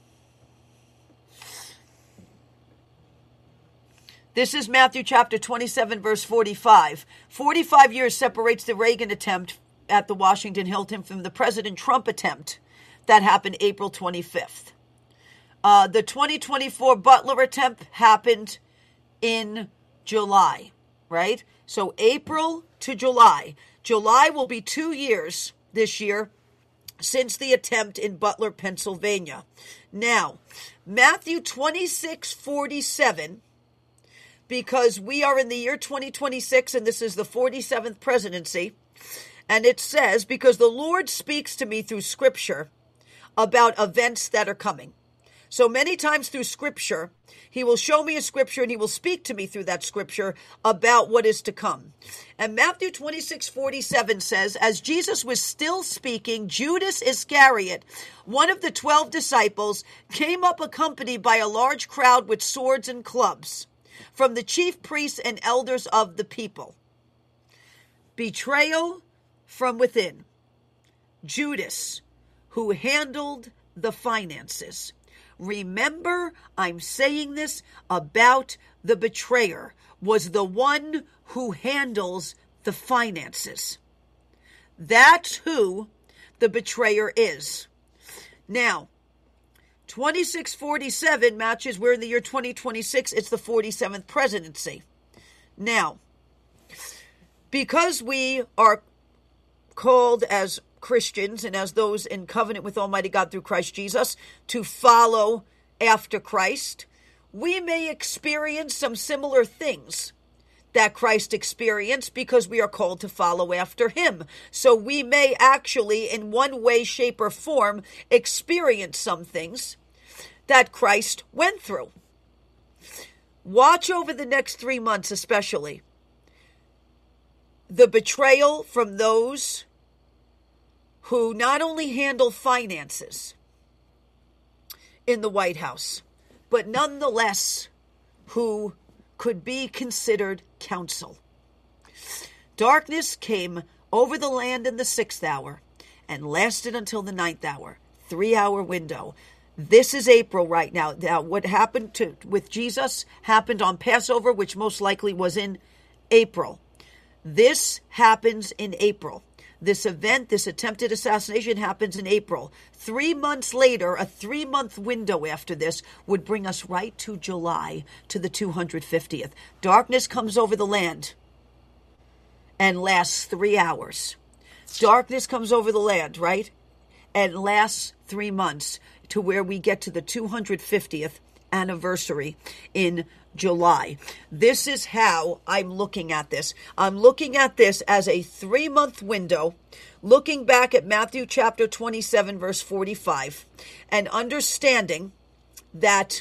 this is Matthew chapter twenty-seven, verse forty-five. forty-five years separates the Reagan attempt at the Washington Hilton from the President Trump attempt that happened April twenty-fifth. Uh, the twenty twenty-four Butler attempt happened in July, right? So April to July. July will be two years this year since the attempt in Butler, Pennsylvania. Now, Matthew twenty-six forty-seven, because we are in the year twenty twenty-six and this is the forty-seventh presidency. And it says, because the Lord speaks to me through Scripture about events that are coming. So many times through Scripture, he will show me a Scripture and he will speak to me through that Scripture about what is to come. And Matthew twenty-six forty-seven says, as Jesus was still speaking, Judas Iscariot, one of the twelve disciples, came up accompanied by a large crowd with swords and clubs from the chief priests and elders of the people. Betrayal from within. Judas, who handled the finances. Remember, I'm saying this about the betrayer. was the one who handles the finances. That's who the betrayer is. Now, twenty-six forty-seven matches, we're in the year twenty twenty-six, it's the forty-seventh presidency. Now, because we are called as Christians and as those in covenant with Almighty God through Christ Jesus to follow after Christ, we may experience some similar things that Christ experienced because we are called to follow after him. So we may actually, in one way, shape, or form, experience some things that Christ went through. Watch over the next three months especially the betrayal from those who not only handle finances in the White House, but nonetheless who could be considered counsel. Darkness came over the land in the sixth hour and lasted until the ninth hour, three-hour window. This is April right now. Now, what happened to with Jesus happened on Passover, which most likely was in April. This happens in April. This event, this attempted assassination happens in April. Three months later, a three-month window after this would bring us right to July, to the two hundred fiftieth. Darkness comes over the land and lasts three hours. Darkness comes over the land, right? And lasts three months to where we get to the two hundred fiftieth anniversary in July. This is how I'm looking at this. I'm looking at this as a three-month window, looking back at Matthew chapter twenty-seven, verse forty-five, and understanding that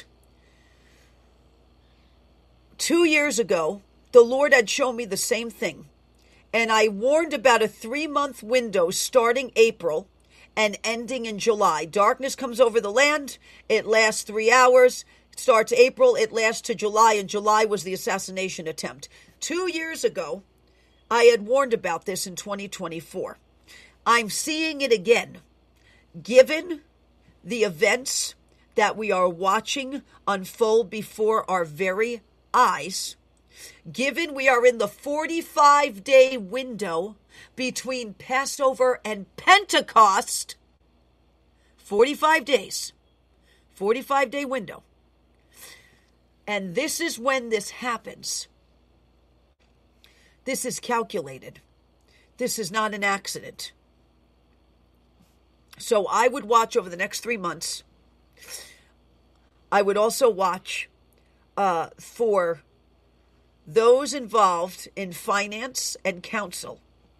two years ago, the Lord had shown me the same thing. And I warned about a three-month window starting April and ending in July. Darkness comes over the land. It lasts three hours. It starts April. It lasts to July, and July was the assassination attempt. Two years ago, I had warned about this in twenty twenty-four. I'm seeing it again, given the events that we are watching unfold before our very eyes, given we are in the forty-five day window between Passover and Pentecost, forty-five days, forty-five day window. And this is when this happens. This is calculated. This is not an accident. So I would watch over the next three months. I would also watch uh, for those involved in finance and counsel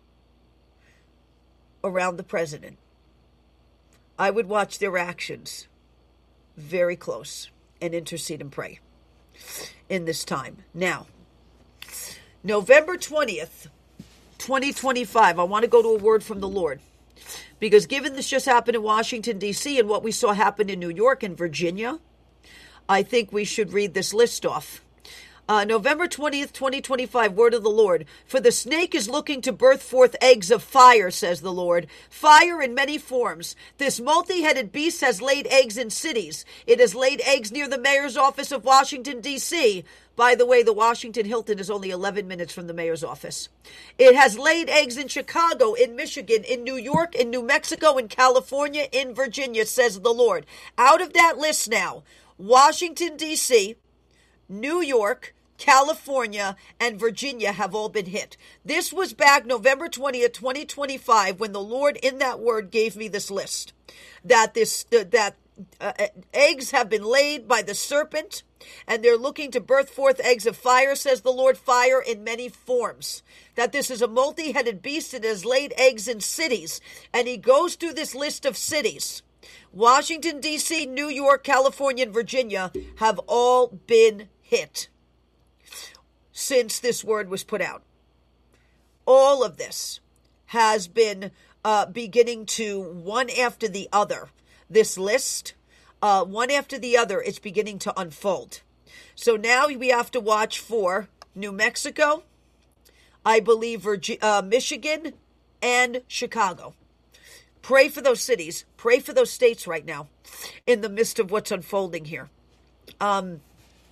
around the president. I would watch their actions very close and intercede and pray in this time. Now, November twentieth, twenty twenty-five, I want to go to a word from the Lord. Because given this just happened in Washington, D C, and what we saw happen in New York and Virginia, I think we should read this list off. Uh, November twentieth, twenty twenty-five, word of the Lord. For the snake is looking to birth forth eggs of fire, says the Lord. Fire in many forms. This multi-headed beast has laid eggs in cities. It has laid eggs near the mayor's office of Washington, D C. By the way, the Washington Hilton is only eleven minutes from the mayor's office. It has laid eggs in Chicago, in Michigan, in New York, in New Mexico, in California, in Virginia, says the Lord. Out of that list now, Washington, D C, New York, California, and Virginia have all been hit. This was back November twentieth, twenty twenty-five, when the Lord in that word gave me this list. That this uh, that uh, eggs have been laid by the serpent, and they're looking to birth forth eggs of fire, says the Lord, fire in many forms. That this is a multi-headed beast that has laid eggs in cities. And he goes through this list of cities. Washington, D C, New York, California, and Virginia have all been hit since this word was put out. All of this has been uh, beginning to, one after the other, this list, uh, one after the other, it's beginning to unfold. So now we have to watch for New Mexico, I believe Virginia, uh, Michigan, and Chicago. Pray for those cities. Pray for those states right now in the midst of what's unfolding here. Um,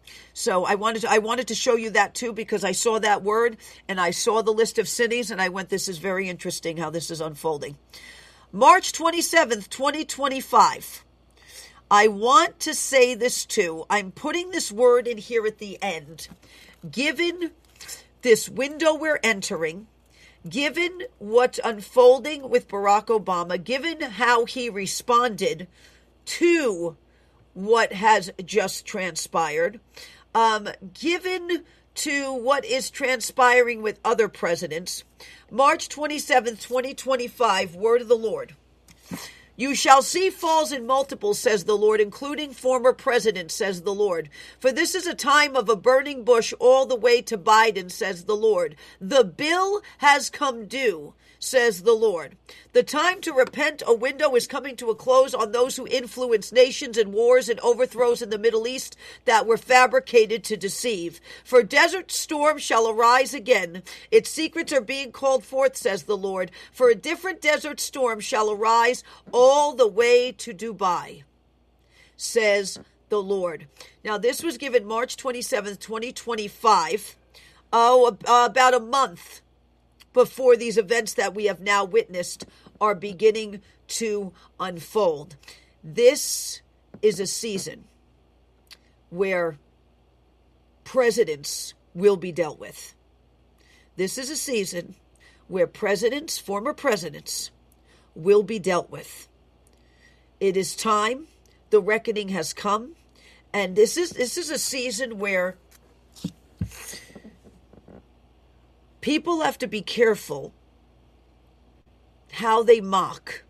So I wanted to, I wanted to show you that too, because I saw that word and I saw the list of cities and I went, this is very interesting how this is unfolding. March twenty-seventh, twenty twenty-five. I want to say this too. I'm putting this word in here at the end. Given this window we're entering, given what's unfolding with Barack Obama, given how he responded to what has just transpired, um, given to what is transpiring with other presidents, March twenty-seventh, twenty twenty-five, word of the Lord. You shall see falls in multiples, says the Lord, including former presidents, says the Lord. For this is a time of a burning bush all the way to Biden, says the Lord. The bill has come due, says the Lord. The time to repent, a window is coming to a close on those who influence nations and wars and overthrows in the Middle East that were fabricated to deceive. For desert storm shall arise again. Its secrets are being called forth, says the Lord. For a different desert storm shall arise all the way to Dubai, says the Lord. Now, this was given March twenty-seventh, twenty twenty-five, oh, uh, about a month before these events that we have now witnessed are beginning to unfold. This is a season where presidents will be dealt with. This is a season where presidents, former presidents, will be dealt with. It is time. The reckoning has come. And this is this is a season where people have to be careful how they mock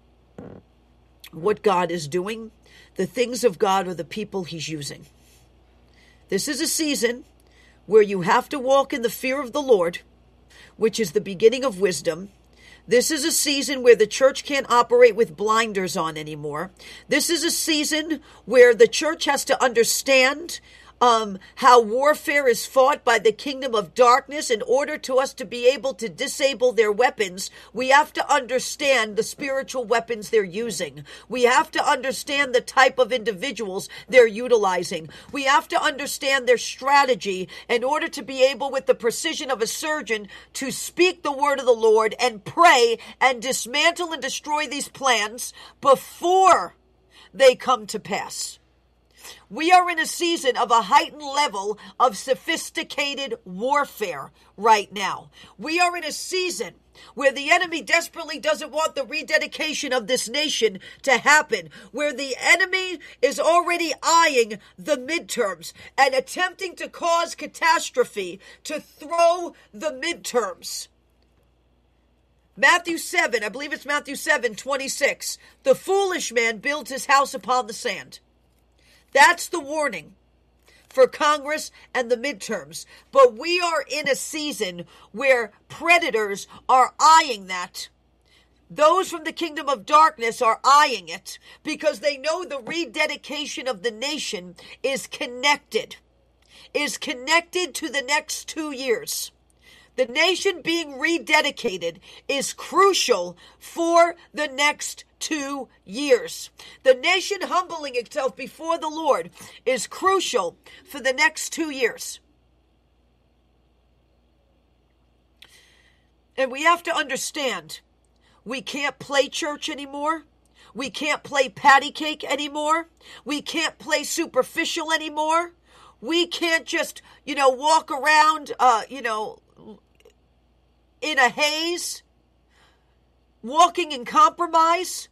what God is doing, the things of God or the people he's using. This is a season where you have to walk in the fear of the Lord, which is the beginning of wisdom. This is a season where the church can't operate with blinders on anymore. This is a season where the church has to understand Um, how warfare is fought by the kingdom of darkness. In order to us to be able to disable their weapons, we have to understand the spiritual weapons they're using. We have to understand the type of individuals they're utilizing. We have to understand their strategy in order to be able, with the precision of a surgeon, to speak the word of the Lord and pray and dismantle and destroy these plans before they come to pass. We are in a season of a heightened level of sophisticated warfare right now. We are in a season where the enemy desperately doesn't want the rededication of this nation to happen, where the enemy is already eyeing the midterms and attempting to cause catastrophe to throw the midterms. Matthew seven, I believe it's Matthew seven, twenty-six. The foolish man builds his house upon the sand. That's the warning for Congress and the midterms. But we are in a season where predators are eyeing that. Those from the kingdom of darkness are eyeing it because they know the rededication of the nation is connected, is connected to the next two years. The nation being rededicated is crucial for the next two years. The nation humbling itself before the Lord is crucial for the next two years. And we have to understand, we can't play church anymore. We can't play patty cake anymore. We can't play superficial anymore. We can't just, you know, walk around, uh, you know, in a haze, walking in compromise.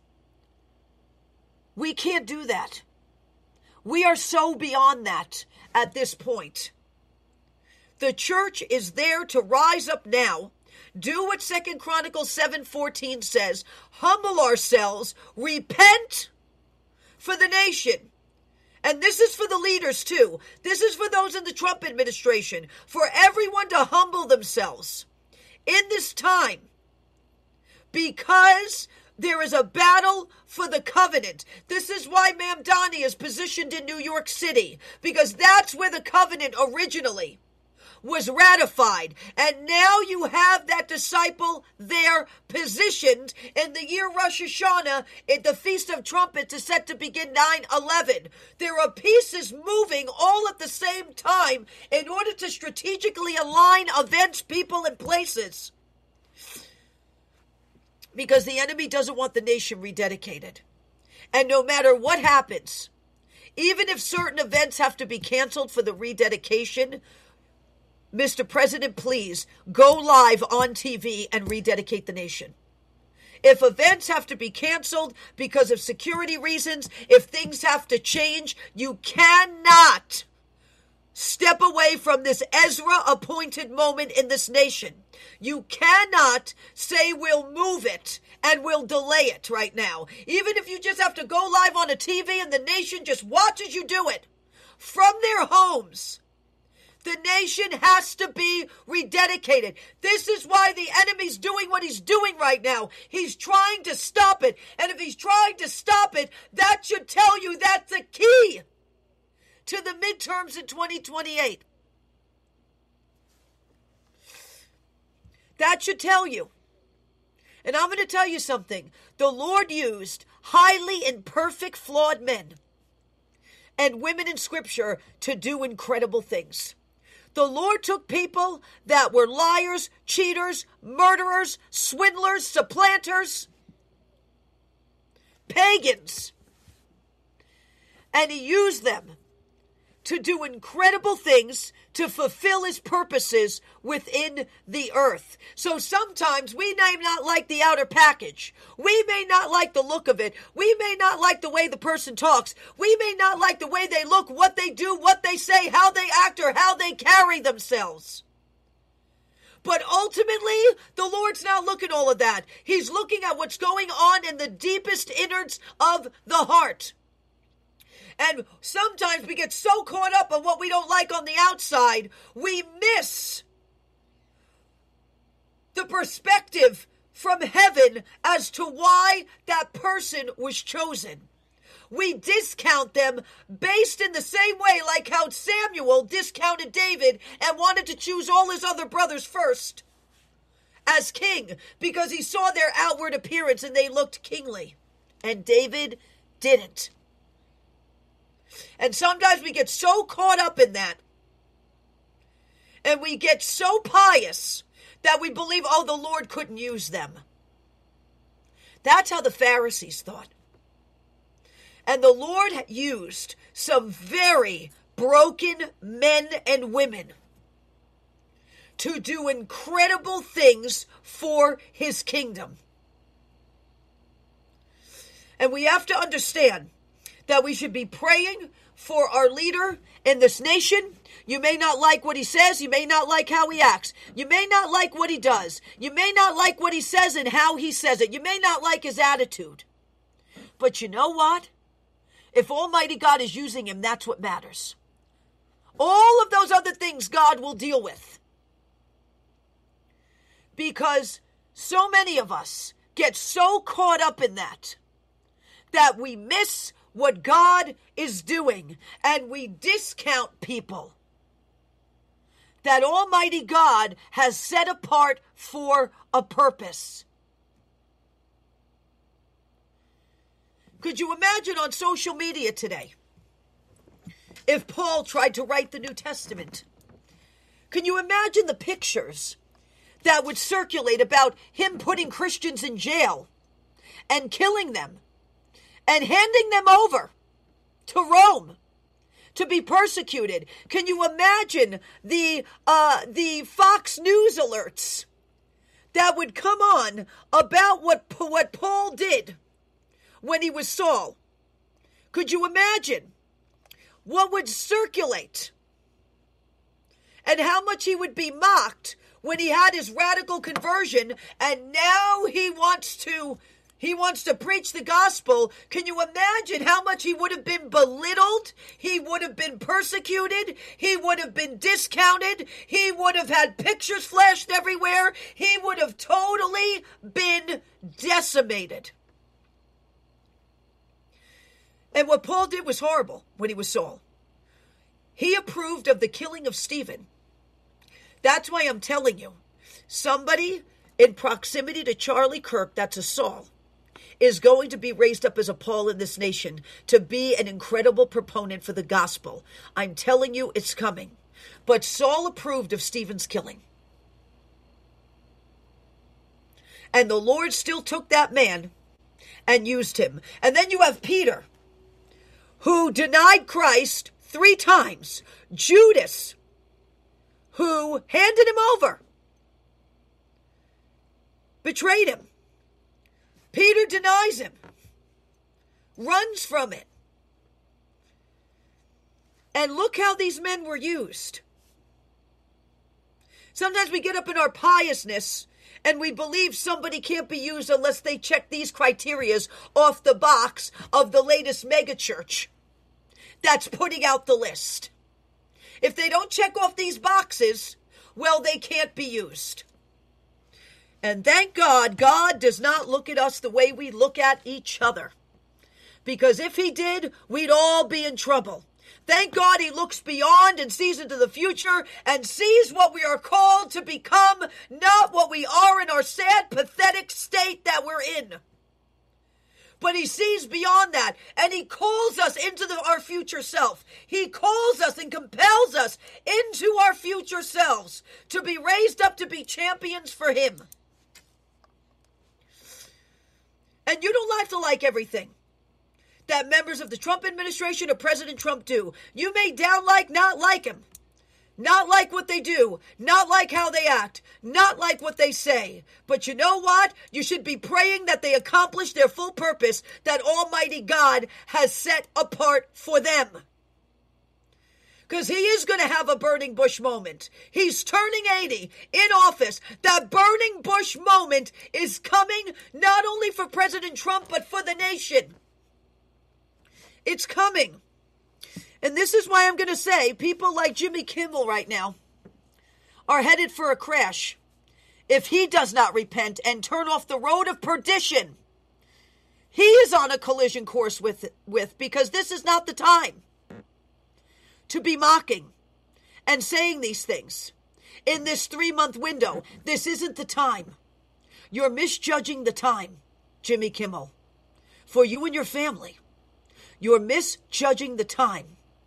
We can't do that. We are so beyond that at this point. The church is there to rise up now, do what Second Chronicles seven fourteen says, humble ourselves, repent for the nation. And this is for the leaders too. This is for those in the Trump administration, for everyone to humble themselves in this time, because there is a battle for the covenant. This is why Mamdani is positioned in New York City, because that's where the covenant originally was ratified. And now you have that disciple there positioned in the year Rosh Hashanah, in the Feast of Trumpets is set to begin nine eleven. There are pieces moving all at the same time in order to strategically align events, people, and places. Because the enemy doesn't want the nation rededicated. And no matter what happens, even if certain events have to be canceled for the rededication, Mister President, please go live on T V and rededicate the nation. If events have to be canceled because of security reasons, if things have to change, you cannot step away from this Ezra-appointed moment in this nation. You cannot say we'll move it and we'll delay it right now. Even if you just have to go live on a T V and the nation just watches you do it from their homes. The nation has to be rededicated. This is why the enemy's doing what he's doing right now. He's trying to stop it. And if he's trying to stop it, that should tell you that's the key to the midterms in twenty twenty-eight. That should tell you. And I'm going to tell you something. The Lord used highly imperfect, flawed men and women in Scripture to do incredible things. The Lord took people that were liars, cheaters, murderers, swindlers, supplanters, pagans, and he used them to do incredible things to fulfill his purposes within the earth. So sometimes we may not like the outer package. We may not like the look of it. We may not like the way the person talks. We may not like the way they look, what they do, what they say, how they act, or how they carry themselves. But ultimately, the Lord's not looking at all of that. He's looking at what's going on in the deepest innards of the heart. And sometimes we get so caught up on what we don't like on the outside, we miss the perspective from heaven as to why that person was chosen. We discount them based in the same way like how Samuel discounted David and wanted to choose all his other brothers first as king because he saw their outward appearance and they looked kingly. And David didn't. And sometimes we get so caught up in that. And we get so pious that we believe, oh, the Lord couldn't use them. That's how the Pharisees thought. And the Lord used some very broken men and women to do incredible things for his kingdom. And we have to understand that we should be praying for our leader in this nation. You may not like what he says. You may not like how he acts. You may not like what he does. You may not like what he says and how he says it. You may not like his attitude. But you know what? If Almighty God is using him, that's what matters. All of those other things God will deal with. Because so many of us get so caught up in that, that we miss what God is doing, and we discount people that Almighty God has set apart for a purpose. Could you imagine on social media today if Paul tried to write the New Testament? Can you imagine the pictures that would circulate about him putting Christians in jail and killing them and handing them over to Rome to be persecuted? Can you imagine the uh, the Fox News alerts that would come on about what, what Paul did when he was Saul? Could you imagine what would circulate and how much he would be mocked when he had his radical conversion and now he wants to He wants to preach the gospel? Can you imagine how much he would have been belittled? He would have been persecuted. He would have been discounted. He would have had pictures flashed everywhere. He would have totally been decimated. And what Paul did was horrible when he was Saul. He approved of the killing of Stephen. That's why I'm telling you, somebody in proximity to Charlie Kirk, that's a Saul, is going to be raised up as a Paul in this nation to be an incredible proponent for the gospel. I'm telling you, it's coming. But Saul approved of Stephen's killing. And the Lord still took that man and used him. And then you have Peter, who denied Christ three times. Judas, who handed him over, betrayed him. Peter denies him, runs from it. And look how these men were used. Sometimes we get up in our piousness and we believe somebody can't be used unless they check these criterias off the box of the latest megachurch that's putting out the list. If they don't check off these boxes, well, they can't be used. And thank God, God does not look at us the way we look at each other. Because if he did, we'd all be in trouble. Thank God he looks beyond and sees into the future and sees what we are called to become, not what we are in our sad, pathetic state that we're in. But he sees beyond that, and he calls us into the, our future self. He calls us and compels us into our future selves to be raised up to be champions for him. And you don't have to like everything that members of the Trump administration or President Trump do. You may down like, not like him. Not like what they do. Not like how they act. Not like what they say. But you know what? You should be praying that they accomplish their full purpose that Almighty God has set apart for them. Because he is going to have a burning bush moment. He's turning eighty in office. That burning bush moment is coming not only for President Trump, but for the nation. It's coming. And this is why I'm going to say people like Jimmy Kimmel right now are headed for a crash if he does not repent and turn off the road of perdition. He is on a collision course with, with because this is not the time to be mocking and saying these things in this three-month window. This isn't the time. You're misjudging the time, Jimmy Kimmel, for you and your family. You're misjudging the time.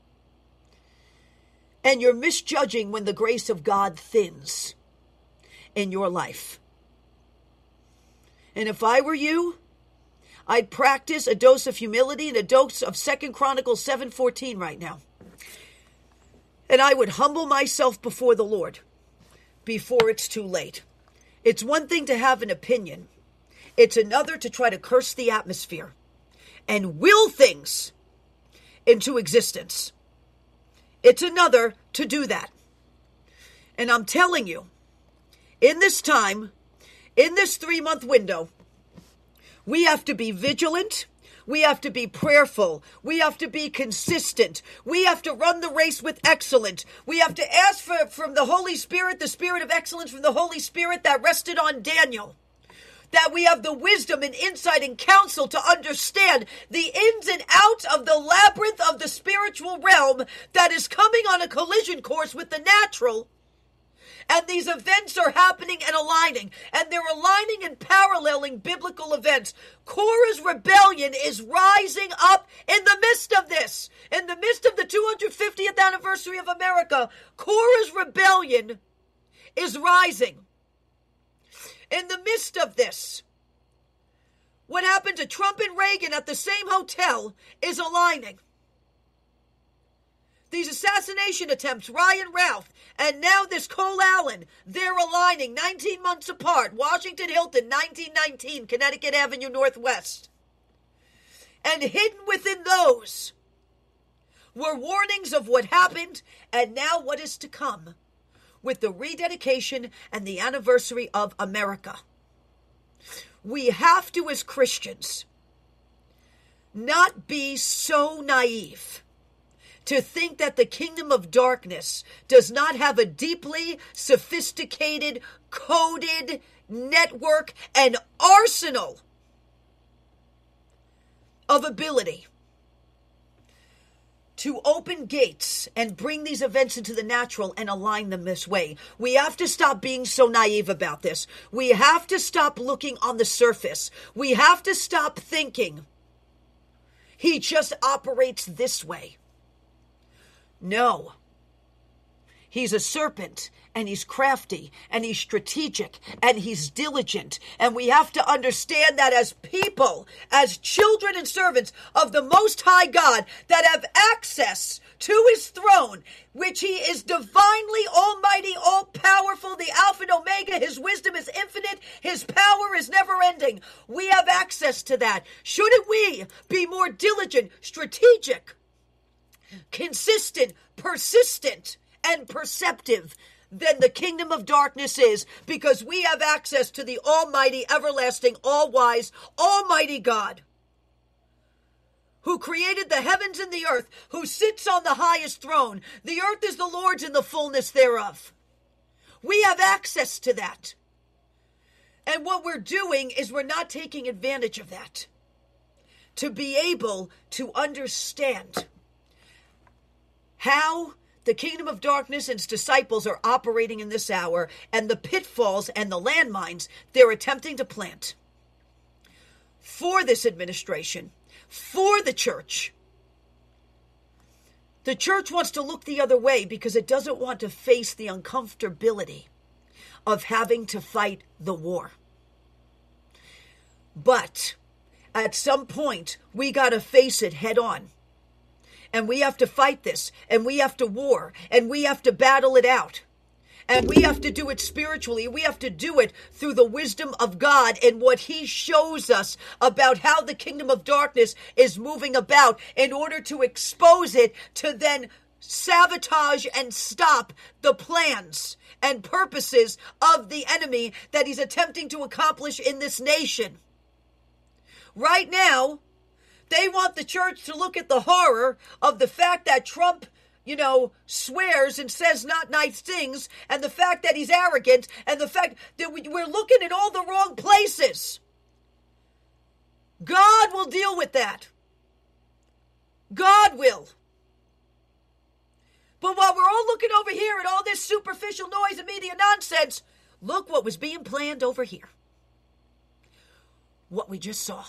And you're misjudging when the grace of God thins in your life. And if I were you, I'd practice a dose of humility and a dose of Second Chronicles seven fourteen right now. And I would humble myself before the Lord before it's too late. It's one thing to have an opinion. It's another to try to curse the atmosphere and will things into existence. It's another to do that. And I'm telling you, in this time, in this three-month window, we have to be vigilant. We have to be prayerful. We have to be consistent. We have to run the race with excellence. We have to ask for from the Holy Spirit, the spirit of excellence from the Holy Spirit that rested on Daniel. That we have the wisdom and insight and counsel to understand the ins and outs of the labyrinth of the spiritual realm that is coming on a collision course with the natural. And these events are happening and aligning. And they're aligning and paralleling biblical events. Korah's rebellion is rising up in the midst of this. In the midst of the two hundred fiftieth anniversary of America, Korah's rebellion is rising. In the midst of this, what happened to Trump and Reagan at the same hotel is aligning. These assassination attempts, Ryan Ralph, and now this Cole Allen, they're aligning nineteen months apart. Washington Hilton, nineteen nineteen, Connecticut Avenue Northwest. And hidden within those were warnings of what happened and now what is to come with the rededication and the anniversary of America. We have to, as Christians, not be so naive to think that the kingdom of darkness does not have a deeply sophisticated, coded network and arsenal of ability to open gates and bring these events into the natural and align them this way. We have to stop being so naive about this. We have to stop looking on the surface. We have to stop thinking he just operates this way. No. He's a serpent, and he's crafty, and he's strategic, and he's diligent. And we have to understand that as people, as children and servants of the Most High God that have access to his throne, which he is divinely almighty, all-powerful, the Alpha and Omega. His wisdom is infinite. His power is never-ending. We have access to that. Shouldn't we be more diligent, strategic, consistent, persistent, and perceptive than the kingdom of darkness is, because we have access to the almighty, everlasting, all-wise, almighty God, who created the heavens and the earth, who sits on the highest throne. The earth is the Lord's and the fullness thereof. We have access to that. And what we're doing is we're not taking advantage of that to be able to understand how the kingdom of darkness and its disciples are operating in this hour, and the pitfalls and the landmines they're attempting to plant for this administration, for the church. The church wants to look the other way because it doesn't want to face the uncomfortability of having to fight the war. But at some point, we got to face it head on. And we have to fight this, and we have to war, and we have to battle it out. And we have to do it spiritually. We have to do it through the wisdom of God and what he shows us about how the kingdom of darkness is moving about in order to expose it, to then sabotage and stop the plans and purposes of the enemy that he's attempting to accomplish in this nation. Right now, they want the church to look at the horror of the fact that Trump, you know, swears and says not nice things, and the fact that he's arrogant, and the fact that we, we're looking in all the wrong places. God will deal with that. God will. But while we're all looking over here at all this superficial noise and media nonsense, look what was being planned over here. What we just saw.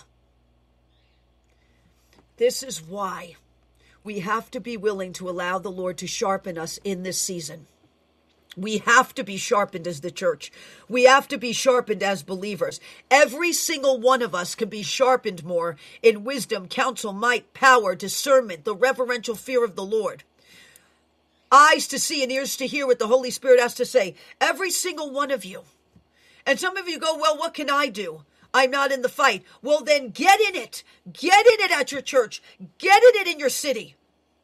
This is why we have to be willing to allow the Lord to sharpen us in this season. We have to be sharpened as the church. We have to be sharpened as believers. Every single one of us can be sharpened more in wisdom, counsel, might, power, discernment, the reverential fear of the Lord. Eyes to see and ears to hear what the Holy Spirit has to say. Every single one of you. And some of you go, well, what can I do? I'm not in the fight. Well, then get in it. Get in it at your church. Get in it in your city.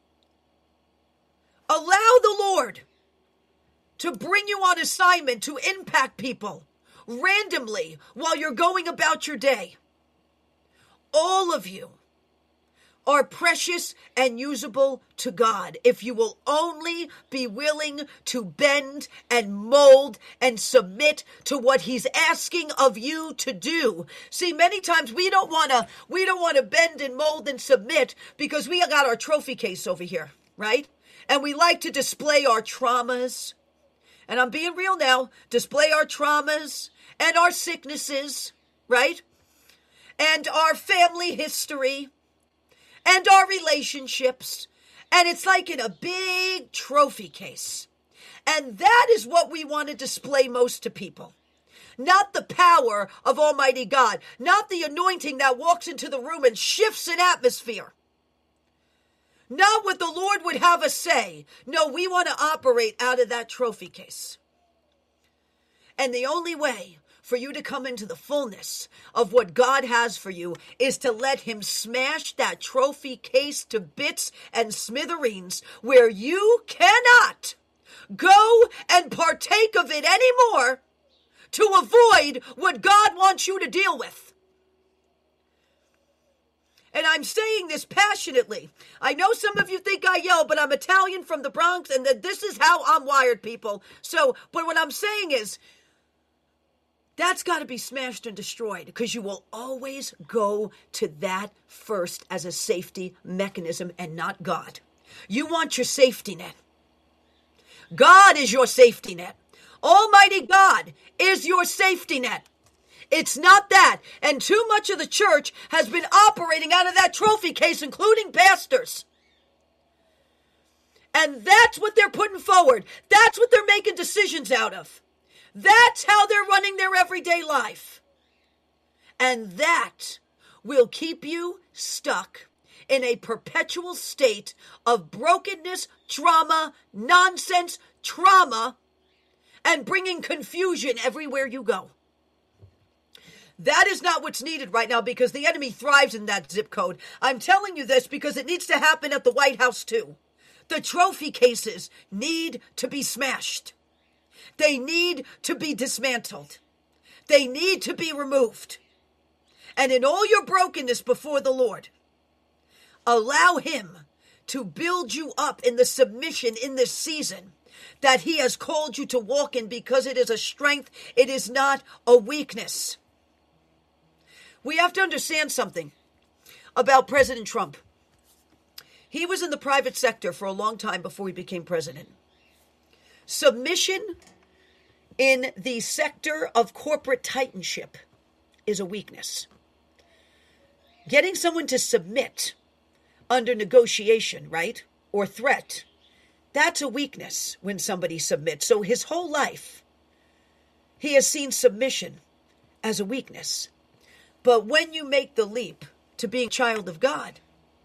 Allow the Lord to bring you on assignment to impact people randomly while you're going about your day. All of you are precious and usable to God if you will only be willing to bend and mold and submit to what he's asking of you to do. See, many times we don't want to we don't want to bend and mold and submit because we got our trophy case over here, right? And we like to display our traumas. And I'm being real now, display our traumas and our sicknesses, right? And our family history. And our relationships. And it's like in a big trophy case. And that is what we want to display most to people. Not the power of Almighty God. Not the anointing that walks into the room and shifts an atmosphere. Not what the Lord would have us say. No, we want to operate out of that trophy case. And the only way for you to come into the fullness of what God has for you is to let him smash that trophy case to bits and smithereens where you cannot go and partake of it anymore to avoid what God wants you to deal with. And I'm saying this passionately. I know some of you think I yell, but I'm Italian from the Bronx, and that this is how I'm wired, people. So, but what I'm saying is, that's got to be smashed and destroyed because you will always go to that first as a safety mechanism and not God. You want your safety net. God is your safety net. Almighty God is your safety net. It's not that. And too much of the church has been operating out of that trophy case, including pastors. And that's what they're putting forward. That's what they're making decisions out of. That's how they're running their everyday life. And that will keep you stuck in a perpetual state of brokenness, trauma, nonsense, trauma, and bringing confusion everywhere you go. That is not what's needed right now, because the enemy thrives in that zip code. I'm telling you this because it needs to happen at the White House too. The trophy cases need to be smashed. They need to be dismantled. They need to be removed. And in all your brokenness before the Lord, allow him to build you up in the submission in this season that he has called you to walk in, because it is a strength. It is not a weakness. We have to understand something about President Trump. He was in the private sector for a long time before he became president. Submission in the sector of corporate titanship is a weakness. Getting someone to submit under negotiation, right, or threat, that's a weakness when somebody submits. So his whole life, he has seen submission as a weakness. But when you make the leap to being a child of God,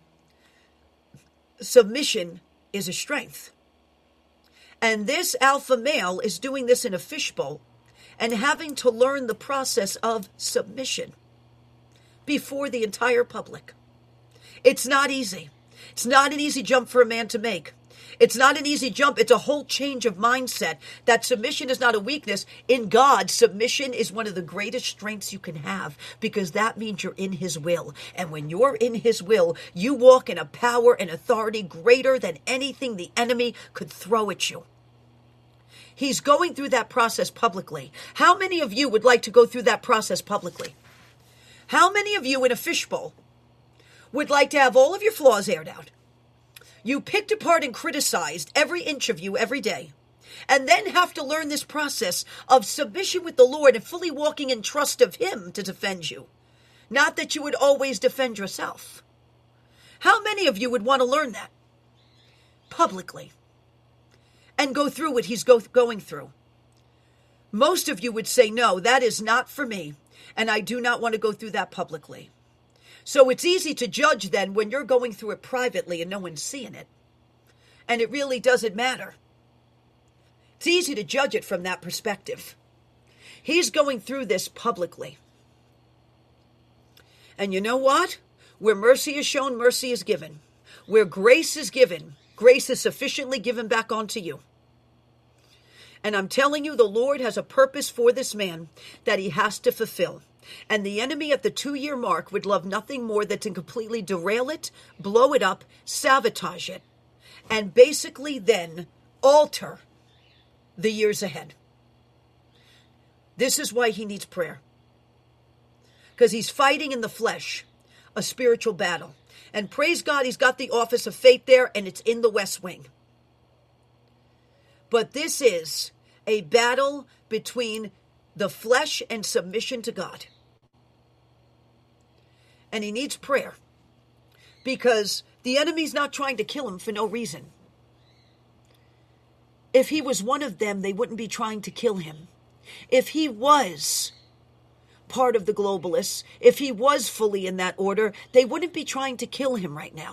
submission is a strength. And this alpha male is doing this in a fishbowl and having to learn the process of submission before the entire public. It's not easy. It's not an easy jump for a man to make. It's not an easy jump. It's a whole change of mindset. That submission is not a weakness. In God, submission is one of the greatest strengths you can have, because that means you're in his will. And when you're in his will, you walk in a power and authority greater than anything the enemy could throw at you. He's going through that process publicly. How many of you would like to go through that process publicly? How many of you in a fishbowl would like to have all of your flaws aired out? You picked apart and criticized every inch of you every day, and then have to learn this process of submission with the Lord and fully walking in trust of him to defend you. Not that you would always defend yourself. How many of you would want to learn that publicly and go through what he's go- going through? Most of you would say, no, that is not for me, and I do not want to go through that publicly. So it's easy to judge then when you're going through it privately and no one's seeing it. And it really doesn't matter. It's easy to judge it from that perspective. He's going through this publicly. And you know what? Where mercy is shown, mercy is given. Where grace is given, grace is sufficiently given back onto you. And I'm telling you, the Lord has a purpose for this man that he has to fulfill. And the enemy at the two-year mark would love nothing more than to completely derail it, blow it up, sabotage it, and basically then alter the years ahead. This is why he needs prayer. Because he's fighting in the flesh, a spiritual battle. And praise God, he's got the office of faith there, and it's in the West Wing. But this is a battle between the flesh and submission to God. And he needs prayer, because the enemy's not trying to kill him for no reason. If he was one of them, they wouldn't be trying to kill him. If he was part of the globalists, if he was fully in that order, they wouldn't be trying to kill him right now.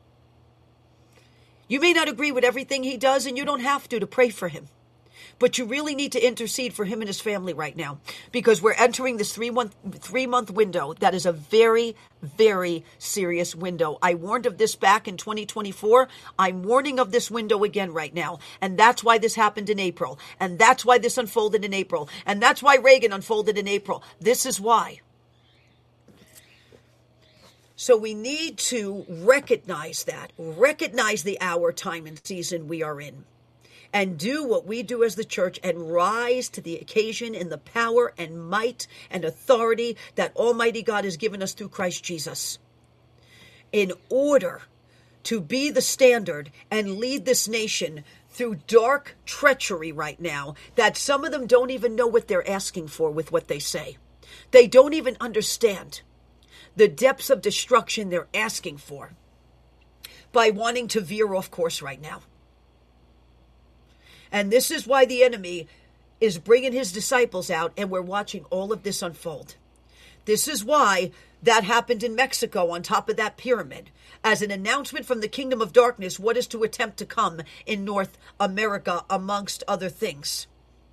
You may not agree with everything he does, and you don't have to to pray for him. But you really need to intercede for him and his family right now, because we're entering this three-month three-month window. That is a very, very serious window. I warned of this back in twenty twenty-four. I'm warning of this window again right now. And that's why this happened in April. And that's why this unfolded in April. And that's why Reagan unfolded in April. This is why. So we need to recognize that, recognize the hour, time, and season we are in, and do what we do as the church and rise to the occasion in the power and might and authority that Almighty God has given us through Christ Jesus, in order to be the standard and lead this nation through dark treachery right now that some of them don't even know what they're asking for with what they say. They don't even understand the depths of destruction they're asking for by wanting to veer off course right now. And this is why the enemy is bringing his disciples out, and we're watching all of this unfold. This is why that happened in Mexico on top of that pyramid, as an announcement from the kingdom of darkness, what is to attempt to come in North America, amongst other things.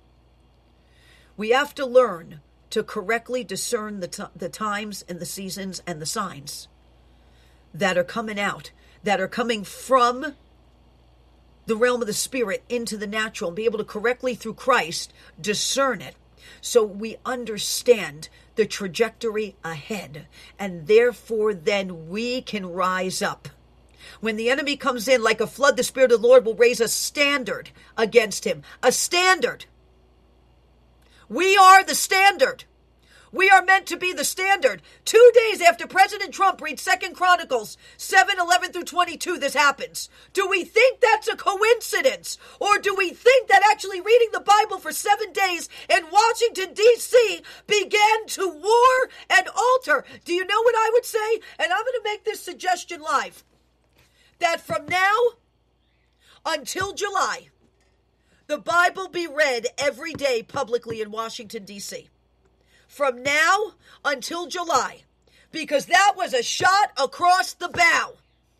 We have to learn to correctly discern the, t- the times and the seasons and the signs that are coming out, that are coming from the realm of the spirit into the natural, and be able to correctly, through Christ, discern it, so we understand the trajectory ahead, and therefore then we can rise up. When the enemy comes in like a flood, the Spirit of the Lord will raise a standard against him. A standard. We are the standard. We are meant to be the standard. Two days after President Trump reads Second Chronicles seven, eleven through twenty-two, this happens. Do we think that's a coincidence? Or do we think that actually reading the Bible for seven days in Washington, D C began to war and alter? Do you know what I would say? And I'm going to make this suggestion live. That from now until July, the Bible be read every day publicly in Washington, D C From now until July, because that was a shot across the bow.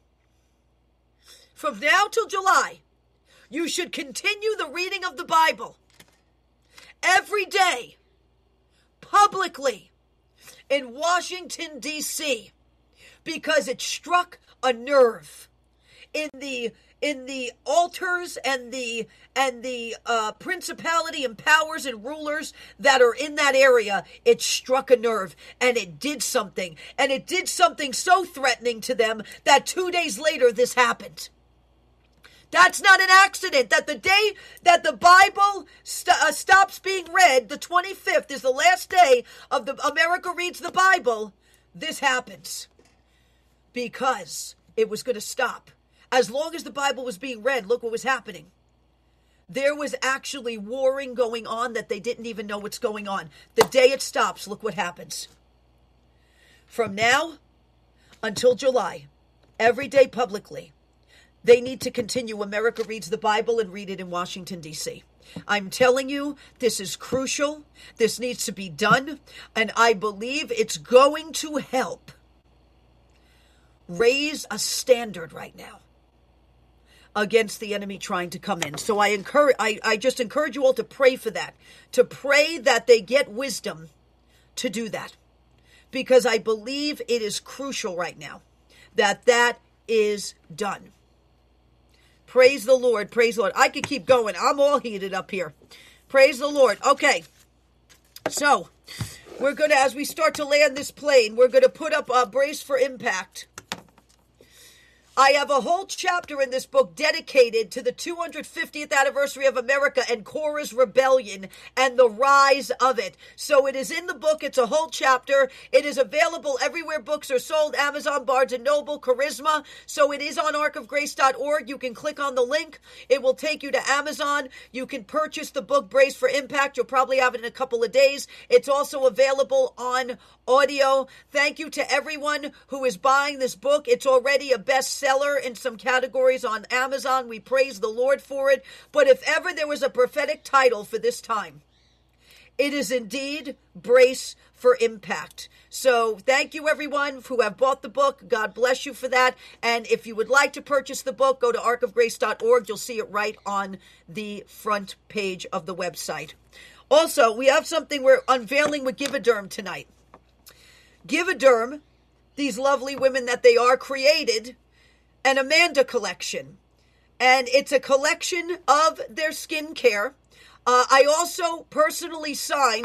From now till July, you should continue the reading of the Bible every day, publicly, in Washington, D C, because it struck a nerve in the in the altars and the and the uh, principality and powers and rulers that are in that area. It struck a nerve, and it did something. And it did something so threatening to them that two days later this happened. That's not an accident. That the day that the Bible st- uh, stops being read, the twenty-fifth is the last day of the America Reads the Bible, this happens. Because it was going to stop. As long as the Bible was being read, look what was happening. There was actually warring going on that they didn't even know what's going on. The day it stops, look what happens. From now until July, every day publicly, they need to continue America Reads the Bible and read it in Washington, D C I'm telling you, this is crucial. This needs to be done. And I believe it's going to help raise a standard right now against the enemy trying to come in. So I encourage, I, I just encourage you all to pray for that, to pray that they get wisdom to do that, because I believe it is crucial right now that that is done. Praise the Lord. Praise the Lord. I could keep going. I'm all heated up here. Praise the Lord. Okay. So we're going to, as we start to land this plane, we're going to put up a brace for impact. I have a whole chapter in this book dedicated to the two hundred fiftieth anniversary of America and Korah's rebellion and the rise of it. So it is in the book. It's a whole chapter. It is available everywhere books are sold: Amazon, Barnes and Noble, Charisma. So it is on ark of grace dot org. You can click on the link. It will take you to Amazon. You can purchase the book Brace for Impact. You'll probably have it in a couple of days. It's also available on audio. Thank you to everyone who is buying this book. It's already a bestseller in some categories on Amazon. We praise the Lord for it. But if ever there was a prophetic title for this time, it is indeed Brace for Impact. So thank you everyone who have bought the book. God bless you for that. And if you would like to purchase the book, go to ark of grace dot org. You'll see it right on the front page of the website. Also, we have something we're unveiling with Givaderm tonight. Givaderm, these lovely women that they are, created an Amanda collection. And it's a collection of their skincare. Uh, I also personally signed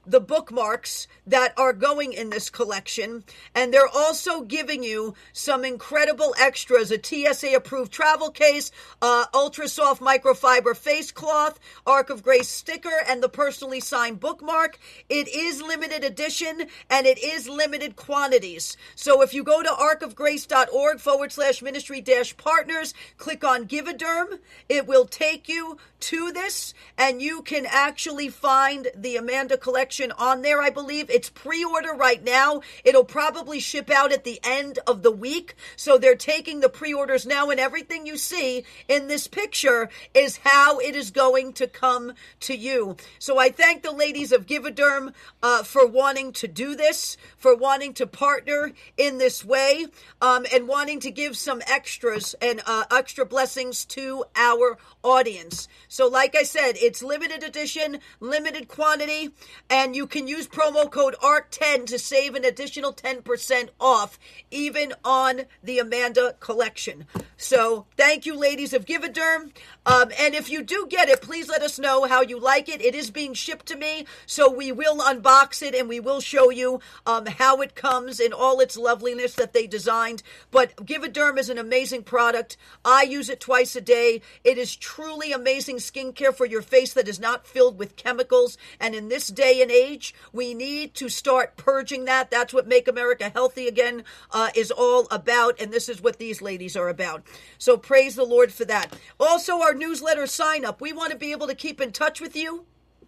the bookmarks that are going in this collection. And they're also giving you some incredible extras, a T S A-approved travel case, uh, ultra soft microfiber face cloth, Ark of Grace sticker, and the personally signed bookmark. It is limited edition, and it is limited quantities. So if you go to arkofgrace.org forward slash ministry dash partners, click on Givaderm, it will take you to this, and you can actually find the Amanda collection on there, I believe. It's pre-order right now. It'll probably ship out at the end of the week. So they're taking the pre-orders now, and everything you see in this picture is how it is going to come to you. So I thank the ladies of Givaderm uh, for wanting to do this, for wanting to partner in this way, um, and wanting to give some extras and uh, extra blessings to our audience. So like I said, it's limited edition, limited quantity, and you can use promo code A R C ten to save an additional ten percent off, even on the Amanda collection. So thank you, ladies of Givaderm. Um, and if you do get it, please let us know how you like it. It is being shipped to me, so we will unbox it and we will show you um, how it comes in all its loveliness that they designed. But Givaderm is an amazing product. I use it twice a day. It is truly amazing skincare for your face that is not filled with chemicals. And in this day and age, we need to start purging that. That's what Make America Healthy Again uh, is all about. And this is what these ladies are about. So praise the Lord for that. Also, our newsletter sign up. We want to be able to keep in touch with you,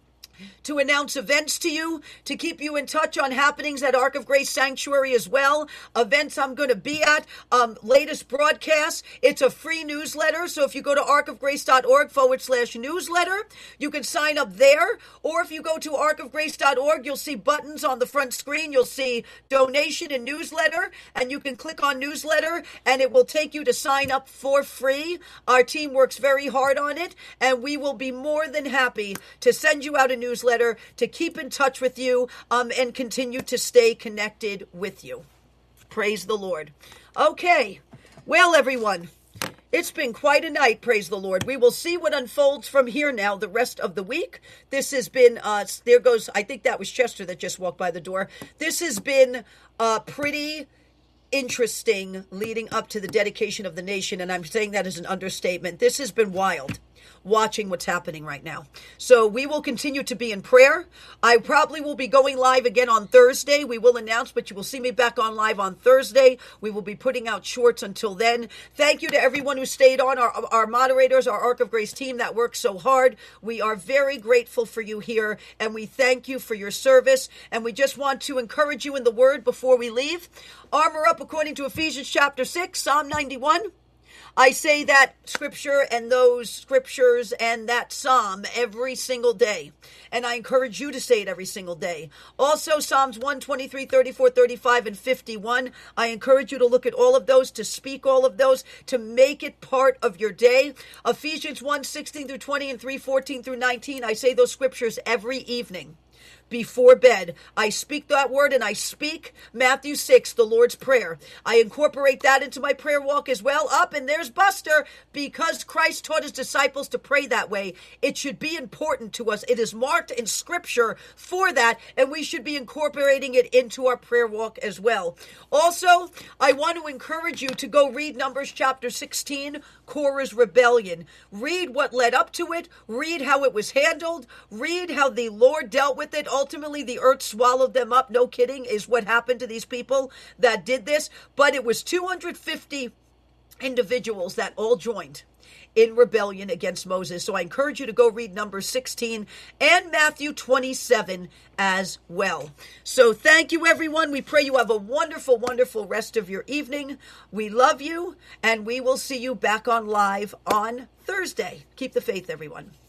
to announce events to you, to keep you in touch on happenings at Ark of Grace Sanctuary as well, events I'm going to be at, um, latest broadcasts. It's a free newsletter, so if you go to arkofgrace.org forward slash newsletter, you can sign up there, or if you go to arkofgrace dot org, you'll see buttons on the front screen. You'll see donation and newsletter, and you can click on newsletter, and it will take you to sign up for free. Our team works very hard on it, and we will be more than happy to send you out a newsletter newsletter to keep in touch with you um, and continue to stay connected with you. Praise the Lord. Okay. Well, everyone, it's been quite a night, praise the Lord. We will see what unfolds from here now the rest of the week. This has been, uh, there goes, I think that was Chester that just walked by the door. This has been uh, pretty interesting leading up to the dedication of the nation, and I'm saying that as an understatement. This has been wild, watching what's happening right now. So we will continue to be in prayer. I probably will be going live again on Thursday. We will announce, but you will see me back on live on Thursday. We will be putting out shorts until then. Thank you to everyone who stayed on, our, our moderators, our Ark of Grace team that works so hard. We are very grateful for you here, and we thank you for your service. And we just want to encourage you in the word before we leave. Armor up according to Ephesians chapter six, Psalm ninety-one. I say that scripture and those scriptures and that psalm every single day. And I encourage you to say it every single day. Also, Psalms one twenty-three, thirty-four, thirty-five, and fifty-one. I encourage you to look at all of those, to speak all of those, to make it part of your day. Ephesians one, sixteen through twenty and three, fourteen through nineteen. I say those scriptures every evening before bed. I speak that word, and I speak Matthew six, the Lord's Prayer. I incorporate that into my prayer walk as well. Up, and there's Buster, because Christ taught his disciples to pray that way. It should be important to us. It is marked in Scripture for that, and we should be incorporating it into our prayer walk as well. Also, I want to encourage you to go read Numbers chapter sixteen, Korah's rebellion. Read what led up to it. Read how it was handled. Read how the Lord dealt with it. Ultimately, the earth swallowed them up. No kidding, is what happened to these people that did this. But it was two hundred fifty individuals that all joined in rebellion against Moses. So I encourage you to go read Numbers sixteen and Matthew twenty-seven as well. So thank you, everyone. We pray you have a wonderful, wonderful rest of your evening. We love you, and we will see you back on live on Thursday. Keep the faith, everyone.